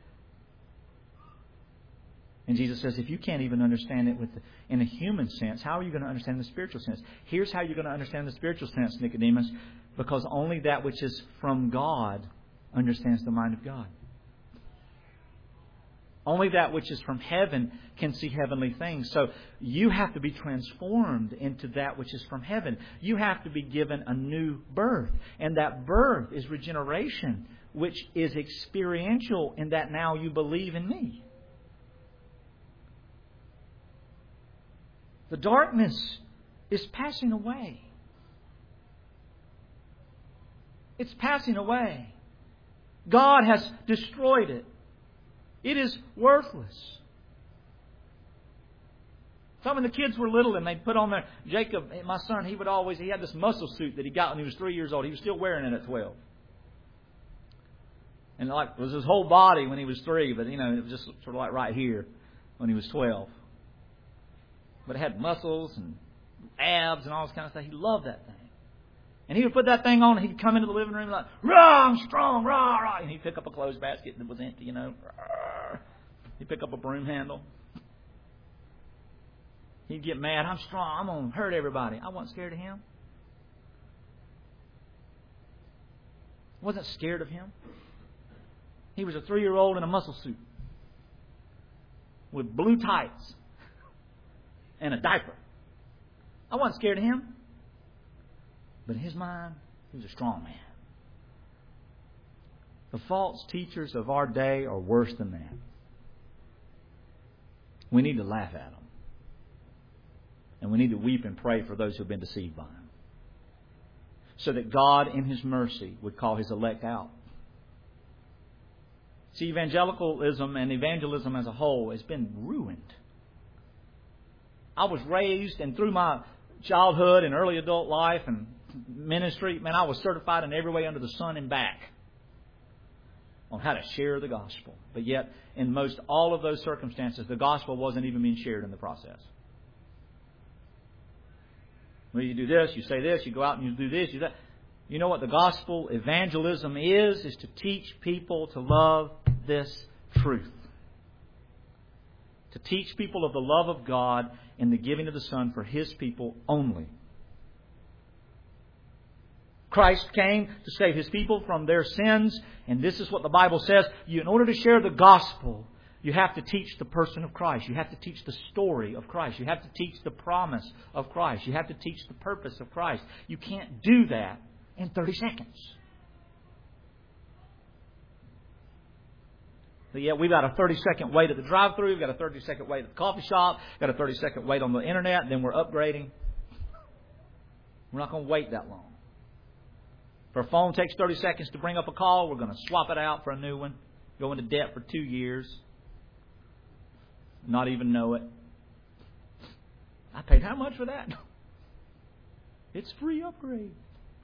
And Jesus says, if you can't even understand it with the, in a human sense, how are you going to understand the spiritual sense? Here's how you're going to understand the spiritual sense, Nicodemus, because only that which is from God understands the mind of God. Only that which is from heaven can see heavenly things. So you have to be transformed into that which is from heaven. You have to be given a new birth. And that birth is regeneration, which is experiential in that now you believe in me. The darkness is passing away. It's passing away. God has destroyed it. It is worthless. Some of the kids were little and they'd put on their... Jacob, my son, he would always... He had this muscle suit that he got when he was three years old. He was still wearing it at twelve. And like it was his whole body when he was three, but you know, it was just sort of like right here when he was twelve. But it had muscles and abs and all this kind of stuff. He loved that thing. And he would put that thing on and he'd come into the living room like, rah, I'm strong, rah, rah. And he'd pick up a clothes basket that was empty, you know. Rah. He'd pick up a broom handle. He'd get mad, I'm strong, I'm going to hurt everybody. I wasn't scared of him. I wasn't scared of him. He was a three-year-old in a muscle suit with blue tights and a diaper. I wasn't scared of him. But in his mind, he was a strong man. The false teachers of our day are worse than that. We need to laugh at them. And we need to weep and pray for those who have been deceived by them. So that God, in His mercy, would call His elect out. See, evangelicalism and evangelism as a whole has been ruined. I was raised, and through my childhood and early adult life and ministry, man, I was certified in every way under the sun and back on how to share the gospel. But yet, in most all of those circumstances, the gospel wasn't even being shared in the process. Well, you do this, you say this, you go out and you do this, you do that. You know what the gospel evangelism is? Is to teach people to love this truth. To teach people of the love of God and the giving of the Son for His people only. Christ came to save His people from their sins. And this is what the Bible says. You, in order to share the gospel, you have to teach the person of Christ. You have to teach the story of Christ. You have to teach the promise of Christ. You have to teach the purpose of Christ. You can't do that in thirty seconds. But yet we've got a thirty second wait at the drive-thru. We've got a thirty second wait at the coffee shop. We've got a thirty second wait on the internet. Then we're upgrading. We're not going to wait that long. If our phone takes thirty seconds to bring up a call, we're going to swap it out for a new one. Go into debt for two years. Not even know it. I paid how much for that? It's free upgrade.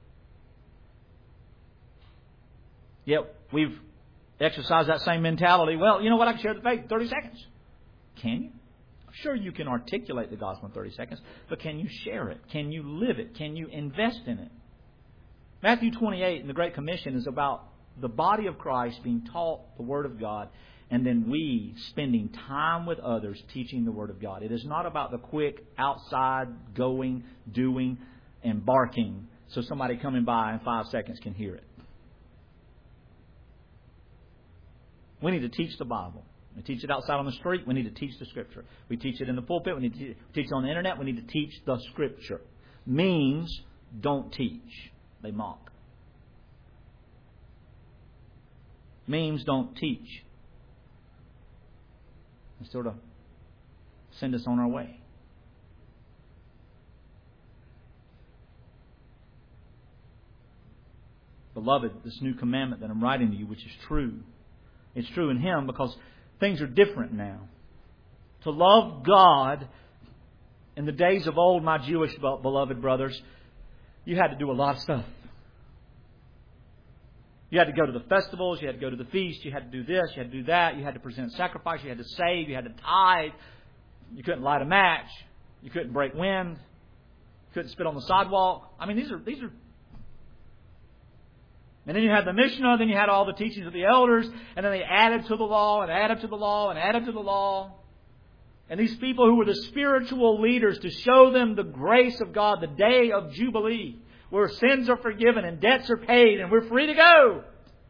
Yet we've exercised that same mentality. Well, you know what? I can share the faith in thirty seconds. Can you? Sure, you can articulate the gospel in thirty seconds, but can you share it? Can you live it? Can you invest in it? Matthew twenty-eight in the Great Commission is about the body of Christ being taught the Word of God, and then we spending time with others teaching the Word of God. It is not about the quick outside going, doing, and barking so somebody coming by in five seconds can hear it. We need to teach the Bible. We teach it outside on the street. We need to teach the Scripture. We teach it in the pulpit. We need to teach it on the internet. We need to teach the Scripture. Means don't teach. They mock. Memes don't teach. They sort of send us on our way. Beloved, this new commandment that I'm writing to you, which is true, it's true in Him because things are different now. To love God in the days of old, my Jewish beloved brothers, you had to do a lot of stuff. You had to go to the festivals, you had to go to the feast, you had to do this, you had to do that, you had to present sacrifice, you had to save, you had to tithe, you couldn't light a match, you couldn't break wind, you couldn't spit on the sidewalk. I mean, these are these are and then you had the Mishnah, then you had all the teachings of the elders, and then they added to the law, and added to the law, and added to the law. And these people who were the spiritual leaders to show them the grace of God, the day of Jubilee, where sins are forgiven and debts are paid and we're free to go.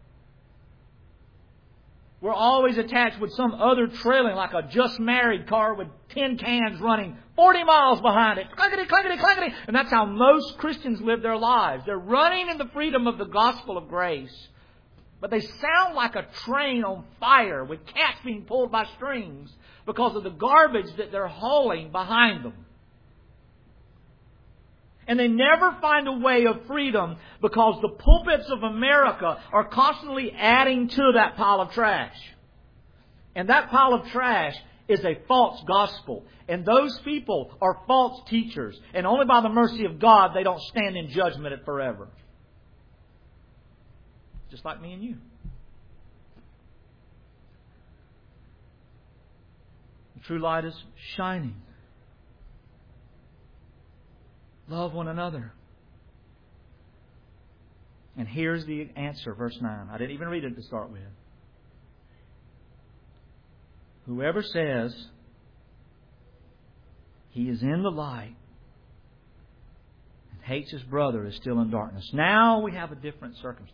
We're always attached with some other trailing, like a just married car with tin cans running forty miles behind it. Clankety, clankety, clankety. And that's how most Christians live their lives. They're running in the freedom of the gospel of grace. But they sound like a train on fire with cats being pulled by strings because of the garbage that they're hauling behind them. And they never find a way of freedom because the pulpits of America are constantly adding to that pile of trash. And that pile of trash is a false gospel. And those people are false teachers. And only by the mercy of God they don't stand in judgment forever. Just like me and you. The true light is shining. Love one another. And here's the answer, verse nine. I didn't even read it to start with. Whoever says he is in the light and hates his brother is still in darkness. Now we have a different circumstance.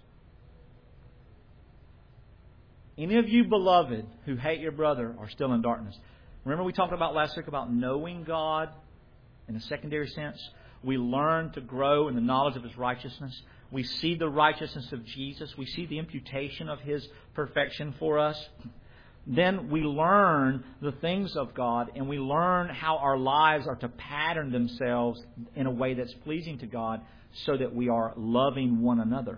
Any of you, beloved, who hate your brother are still in darkness. Remember we talked about last week about knowing God in a secondary sense? We learn to grow in the knowledge of His righteousness. We see the righteousness of Jesus. We see the imputation of His perfection for us. Then we learn the things of God, and we learn how our lives are to pattern themselves in a way that's pleasing to God so that we are loving one another.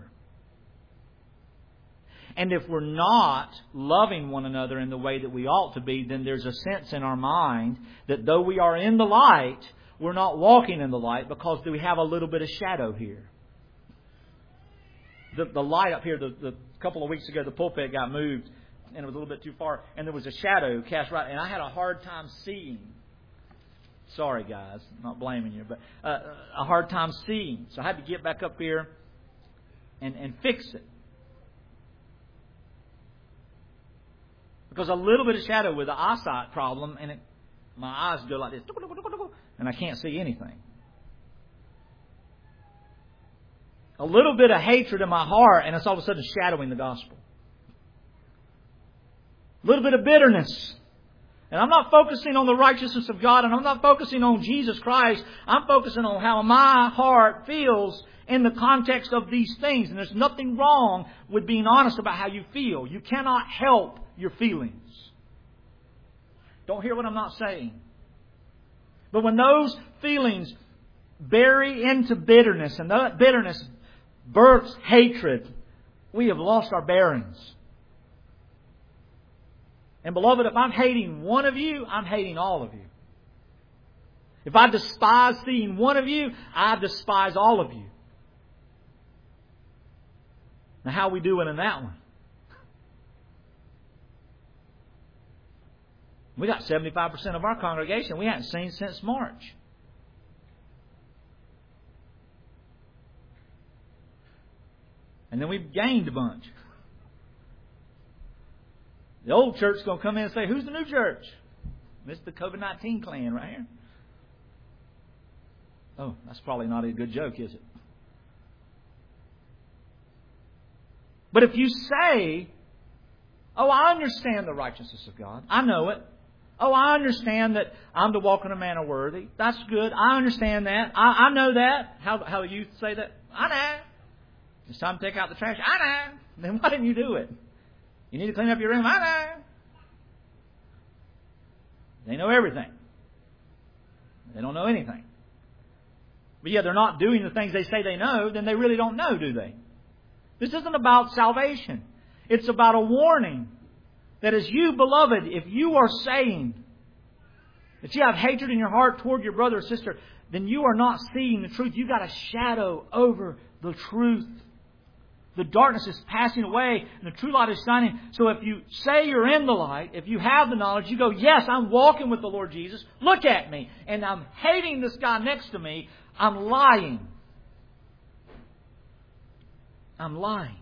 And if we're not loving one another in the way that we ought to be, then there's a sense in our mind that though we are in the light, we're not walking in the light because we have a little bit of shadow here. The, the light up here, the, the couple of weeks ago, the pulpit got moved and it was a little bit too far. And there was a shadow cast right, and I had a hard time seeing. Sorry, guys, I'm not blaming you, but uh, a hard time seeing. So I had to get back up here and, and fix it. Because a little bit of shadow with the eyesight problem, and it, my eyes go like this, and I can't see anything. A little bit of hatred in my heart, and it's all of a sudden shadowing the gospel. A little bit of bitterness. And I'm not focusing on the righteousness of God, and I'm not focusing on Jesus Christ. I'm focusing on how my heart feels in the context of these things. And there's nothing wrong with being honest about how you feel. You cannot help your feelings. Don't hear what I'm not saying. But when those feelings bury into bitterness, and that bitterness births hatred, we have lost our bearings. And beloved, if I'm hating one of you, I'm hating all of you. If I despise seeing one of you, I despise all of you. Now, how are we doing in that one? We got seventy-five percent of our congregation we hadn't seen since March. And then we've gained a bunch. The old church is going to come in and say, who's the new church? This is the COVID nineteen clan right here. Oh, that's probably not a good joke, is it? But if you say, oh, I understand the righteousness of God. I know it. Oh, I understand that I'm to walk in a manner worthy. That's good. I understand that. I, I know that. How, how the youth say that? I know. It's time to take out the trash. I know. Then why didn't you do it? You need to clean up your room. I know. They know everything. They don't know anything. But yeah, they're not doing the things they say they know, then they really don't know, do they? This isn't about salvation. It's about a warning that as you, beloved, if you are saying that you have hatred in your heart toward your brother or sister, then you are not seeing the truth. You've got a shadow over the truth. The darkness is passing away and the true light is shining. So if you say you're in the light, if you have the knowledge, you go, yes, I'm walking with the Lord Jesus. Look at me. And I'm hating this guy next to me. I'm lying. I'm lying.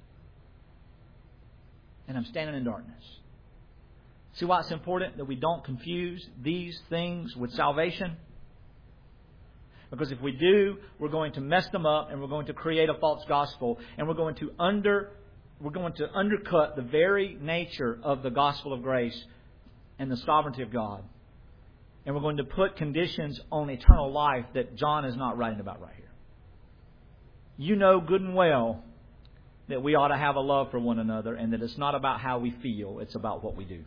And I'm standing in darkness. See why it's important that we don't confuse these things with salvation? Because if we do, we're going to mess them up and we're going to create a false gospel and we're going to under we're going to undercut the very nature of the gospel of grace and the sovereignty of God. And we're going to put conditions on eternal life that John is not writing about right here. You know good and well that we ought to have a love for one another and that it's not about how we feel, it's about what we do.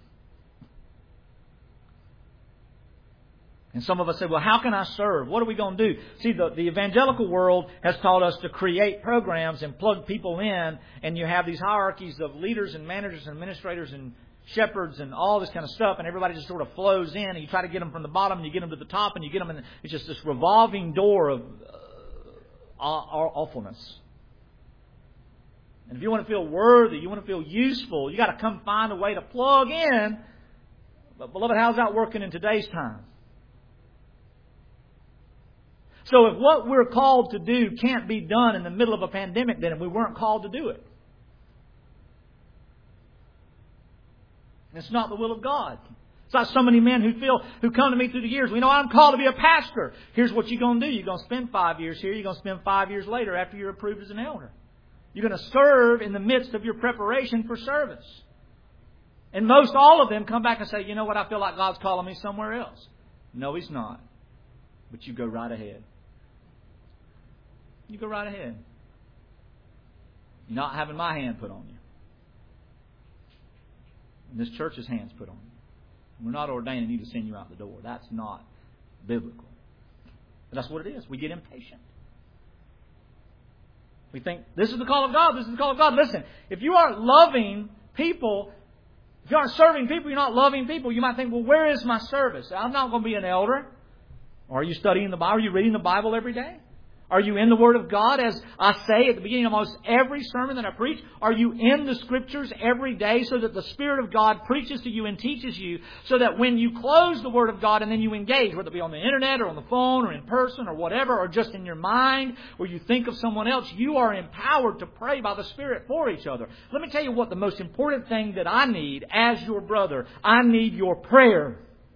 And some of us say, well, how can I serve? What are we going to do? See, the, the evangelical world has taught us to create programs and plug people in. And you have these hierarchies of leaders and managers and administrators and shepherds and all this kind of stuff. And everybody just sort of flows in. And you try to get them from the bottom and you get them to the top. And you get them in. It's just this revolving door of uh, awfulness. And if you want to feel worthy, you want to feel useful, you got to come find a way to plug in. But beloved, how's that working in today's time? So if what we're called to do can't be done in the middle of a pandemic, then we weren't called to do it. It's not the will of God. It's like so many men who feel, who come to me through the years. We know I'm called to be a pastor. Here's what you're going to do. You're going to spend five years here. You're going to spend five years later after you're approved as an elder. You're going to serve in the midst of your preparation for service. And most all of them come back and say, you know what, I feel like God's calling me somewhere else. No, He's not. But you go right ahead. You go right ahead. You're not having my hand put on you. And this church's hands put on you. We're not ordaining you to send you out the door. That's not biblical. But that's what it is. We get impatient. We think, this is the call of God. This is the call of God. Listen, if you aren't loving people, if you aren't serving people, you're not loving people, you might think, well, where is my service? I'm not going to be an elder. Or are you studying the Bible? Are you reading the Bible every day? Are you in the Word of God, as I say at the beginning of almost every sermon that I preach? Are you in the Scriptures every day so that the Spirit of God preaches to you and teaches you, so that when you close the Word of God and then you engage, whether it be on the internet or on the phone or in person or whatever, or just in your mind, or you think of someone else, you are empowered to pray by the Spirit for each other. Let me tell you what the most important thing that I need as your brother. I need your prayer.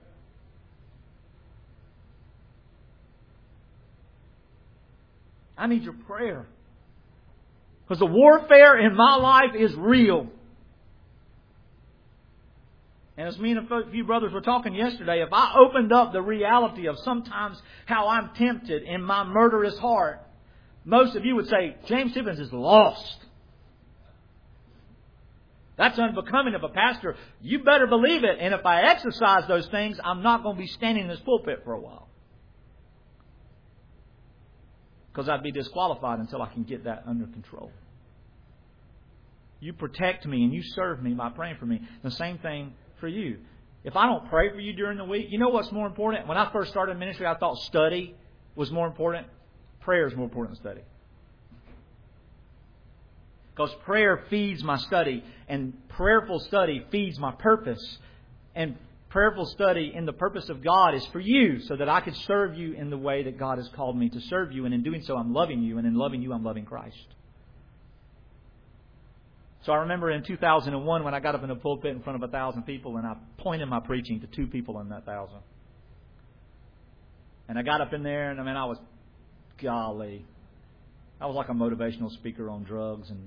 I need your prayer. Because the warfare in my life is real. And as me and a few brothers were talking yesterday, if I opened up the reality of sometimes how I'm tempted in my murderous heart, most of you would say, James Tibbins is lost. That's unbecoming of a pastor. You better believe it. And if I exercise those things, I'm not going to be standing in this pulpit for a while. Because I'd be disqualified until I can get that under control. You protect me and you serve me by praying for me. The same thing for you. If I don't pray for you during the week, you know what's more important? When I first started ministry, I thought study was more important. Prayer is more important than study. Because prayer feeds my study, and prayerful study feeds my purpose. And prayerful study in the purpose of God is for you, so that I could serve you in the way that God has called me to serve you. And in doing so, I'm loving you. And in loving you, I'm loving Christ. So I remember in two thousand one when I got up in the pulpit in front of a thousand people, and I pointed my preaching to two people in that thousand. And I got up in there, and I mean, I was, golly, I was like a motivational speaker on drugs. And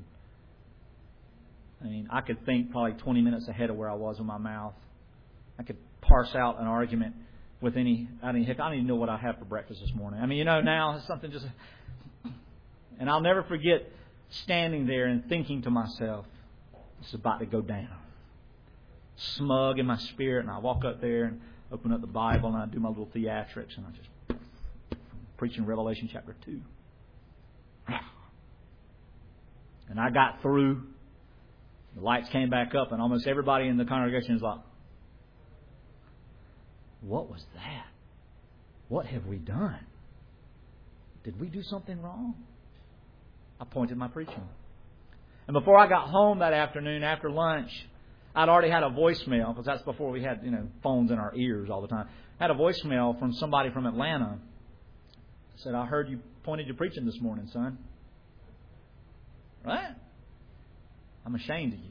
I mean, I could think probably twenty minutes ahead of where I was with my mouth. I could parse out an argument with any, I mean, heck, I don't even know what I had for breakfast this morning. I mean, you know, now it's something just, and I'll never forget standing there and thinking to myself, it's about to go down. Smug in my spirit, and I walk up there and open up the Bible, and I do my little theatrics, and I just preach in Revelation chapter two. And I got through. The lights came back up, and almost everybody in the congregation is like, what was that? What have we done? Did we do something wrong? I pointed my preaching. And before I got home that afternoon, after lunch, I'd already had a voicemail, because that's before we had, you know, phones in our ears all the time. I had a voicemail from somebody from Atlanta. Said, I heard you pointed your preaching this morning, son. Right? I'm ashamed of you.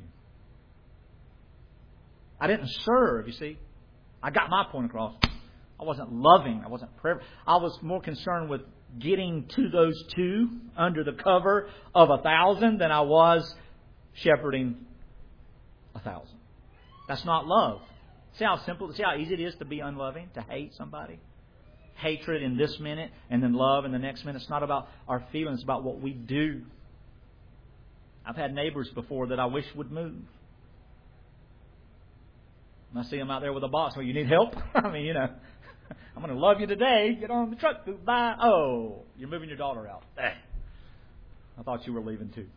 I didn't serve, you see. I got my point across. I wasn't loving. I wasn't prayer. I was more concerned with getting to those two under the cover of a thousand than I was shepherding a thousand. That's not love. See how simple, see how easy it is to be unloving, to hate somebody? Hatred in this minute and then love in the next minute. It's not about our feelings, it's about what we do. I've had neighbors before that I wish would move. And I see them out there with a box. Well, you need help? I mean, you know, I'm going to love you today. Get on the truck. Bye. Oh, you're moving your daughter out. Eh. I thought you were leaving too.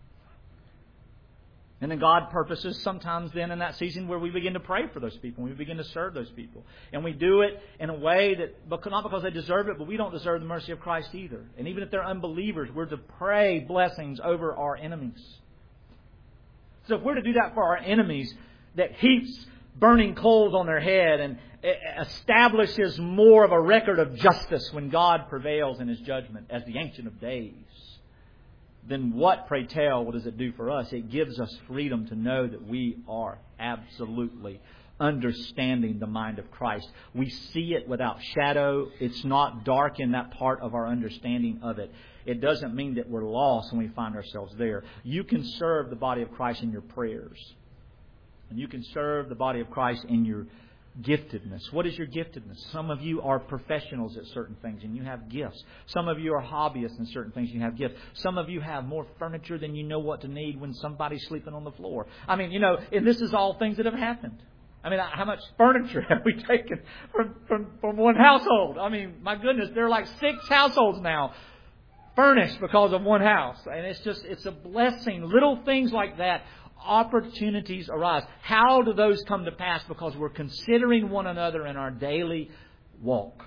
And then God purposes sometimes then in that season where we begin to pray for those people. We begin to serve those people. And we do it in a way that, not because they deserve it, but we don't deserve the mercy of Christ either. And even if they're unbelievers, we're to pray blessings over our enemies. So if we're to do that for our enemies, that heaps burning coals on their head and establishes more of a record of justice when God prevails in His judgment as the Ancient of Days, then what, pray tell, what does it do for us? It gives us freedom to know that we are absolutely understanding the mind of Christ. We see it without shadow. It's not dark in that part of our understanding of it. It doesn't mean that we're lost when we find ourselves there. You can serve the body of Christ in your prayers. And you can serve the body of Christ in your giftedness. What is your giftedness? Some of you are professionals at certain things and you have gifts. Some of you are hobbyists in certain things and you have gifts. Some of you have more furniture than you know what to need when somebody's sleeping on the floor. I mean, you know, and this is all things that have happened. I mean, how much furniture have we taken from, from, from one household? I mean, my goodness, there are like six households now furnished because of one house. And it's just, it's a blessing. Little things like that. Opportunities arise. How do those come to pass? Because we're considering one another in our daily walk.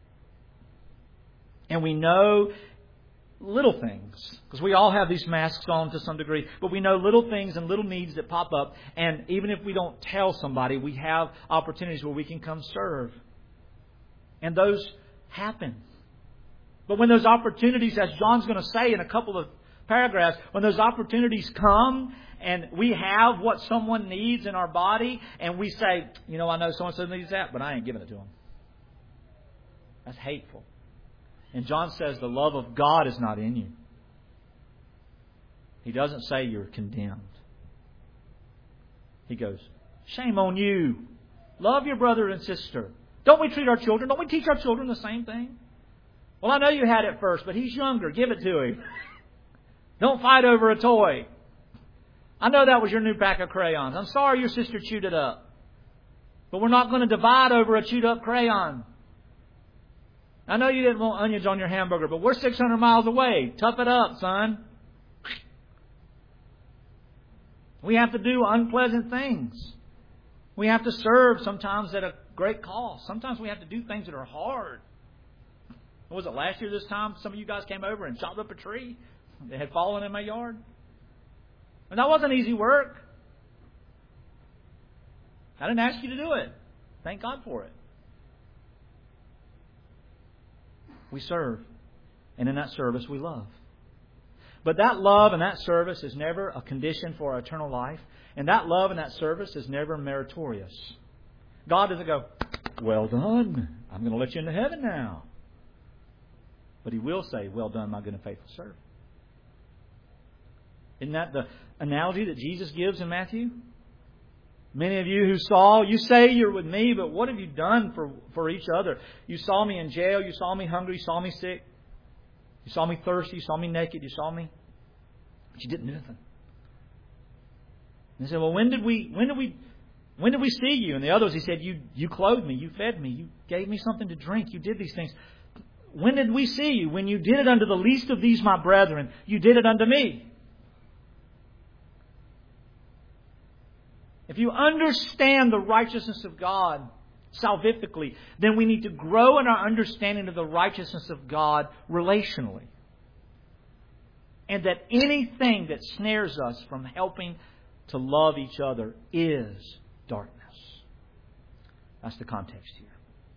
And we know little things, because we all have these masks on to some degree, but we know little things and little needs that pop up. And even if we don't tell somebody, we have opportunities where we can come serve. And those happen. But when those opportunities, as John's going to say in a couple of paragraphs, when those opportunities come and we have what someone needs in our body and we say, you know, I know so-and-so needs that, but I ain't giving it to them. That's hateful. And John says the love of God is not in you. He doesn't say you're condemned. He goes, shame on you. Love your brother and sister. Don't we treat our children? Don't we teach our children the same thing? Well, I know you had it first, but he's younger. Give it to him. Don't fight over a toy. I know that was your new pack of crayons. I'm sorry your sister chewed it up. But we're not going to divide over a chewed up crayon. I know you didn't want onions on your hamburger, but we're six hundred miles away. Tough it up, son. We have to do unpleasant things. We have to serve sometimes at a great cost. Sometimes we have to do things that are hard. What was it, last year this time? Some of you guys came over and chopped up a tree that had fallen in my yard. And that wasn't easy work. I didn't ask you to do it. Thank God for it. We serve. And in that service we love. But that love and that service is never a condition for our eternal life. And that love and that service is never meritorious. God doesn't go, well done. I'm going to let you into heaven now. But He will say, well done, my good and faithful servant. Isn't that the analogy that Jesus gives in Matthew? Many of you who saw, you say you're with me, but what have you done for, for each other? You saw me in jail, you saw me hungry, you saw me sick, you saw me thirsty, you saw me naked, you saw me, but you didn't do anything. And they said, well, when did we when did we when did we see you? And the others, He said, you you clothed me, you fed me, you gave me something to drink, you did these things. When did we see you? When you did it unto the least of these my brethren, you did it unto me. If you understand the righteousness of God salvifically, then we need to grow in our understanding of the righteousness of God relationally. And that anything that snares us from helping to love each other is darkness. That's the context here.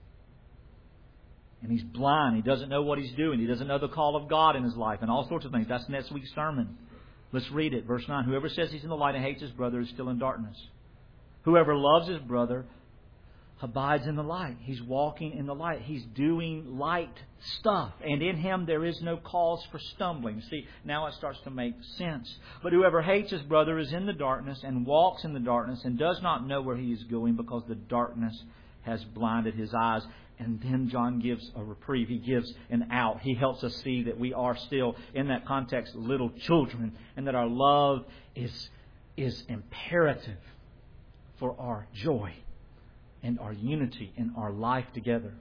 And he's blind. He doesn't know what he's doing. He doesn't know the call of God in his life and all sorts of things. That's next week's sermon. Let's read it. Verse nine. Whoever says he's in the light and hates his brother is still in darkness. Whoever loves his brother abides in the light. He's walking in the light. He's doing light stuff. And in him there is no cause for stumbling. See, now it starts to make sense. But whoever hates his brother is in the darkness and walks in the darkness and does not know where he is going because the darkness has blinded his eyes. And then John gives a reprieve. He gives an out. He helps us see that we are still, in that context, little children. And that our love is, is imperative for our joy and our unity in our life together.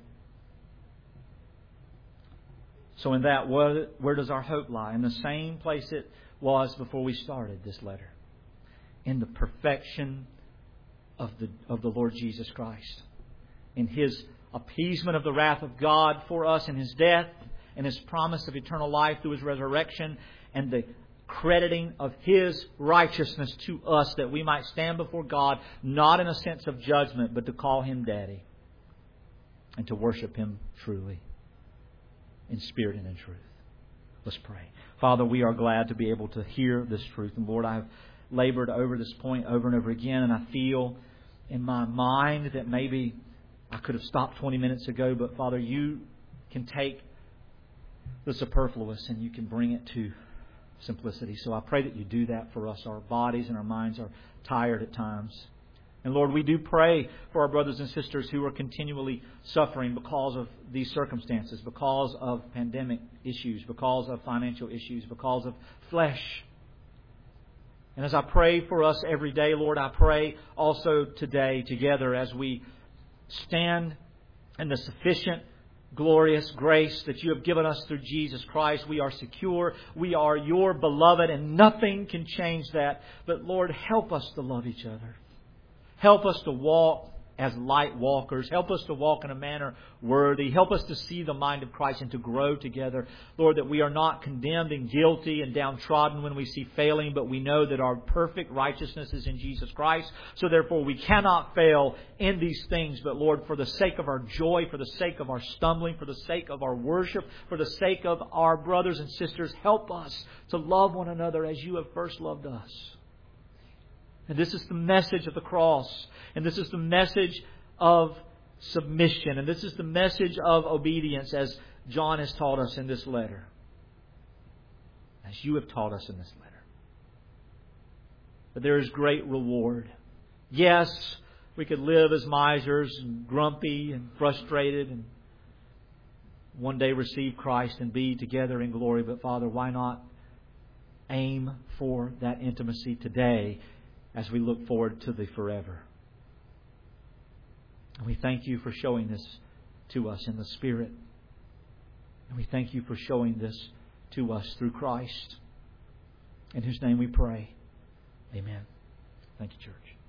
So in that, where, where does our hope lie? In the same place it was before we started this letter. In the perfection of the, of the Lord Jesus Christ. In His appeasement of the wrath of God for us in His death and His promise of eternal life through His resurrection and the crediting of His righteousness to us that we might stand before God not in a sense of judgment but to call Him Daddy and to worship Him truly in spirit and in truth. Let's pray. Father, we are glad to be able to hear this truth. And Lord, I have labored over this point over and over again, and I feel in my mind that maybe I could have stopped twenty minutes ago, but Father, You can take the superfluous and You can bring it to simplicity. So I pray that You do that for us. Our bodies and our minds are tired at times. And Lord, we do pray for our brothers and sisters who are continually suffering because of these circumstances, because of pandemic issues, because of financial issues, because of flesh. And as I pray for us every day, Lord, I pray also today together as we stand in the sufficient, glorious grace that You have given us through Jesus Christ. We are secure. We are Your beloved, and nothing can change that. But Lord, help us to love each other. Help us to walk as light walkers. Help us to walk in a manner worthy. Help us to see the mind of Christ and to grow together. Lord, that we are not condemned and guilty and downtrodden when we see failing, but we know that our perfect righteousness is in Jesus Christ. So therefore we cannot fail in these things. But Lord, for the sake of our joy, for the sake of our stumbling, for the sake of our worship, for the sake of our brothers and sisters, help us to love one another as You have first loved us. And this is the message of the cross. And this is the message of submission. And this is the message of obedience as John has taught us in this letter. As You have taught us in this letter. But there is great reward. Yes, we could live as misers and grumpy and frustrated and one day receive Christ and be together in glory. But Father, why not aim for that intimacy today as we look forward to the forever? And we thank You for showing this to us in the Spirit. And we thank You for showing this to us through Christ. In whose name we pray. Amen. Thank you, church.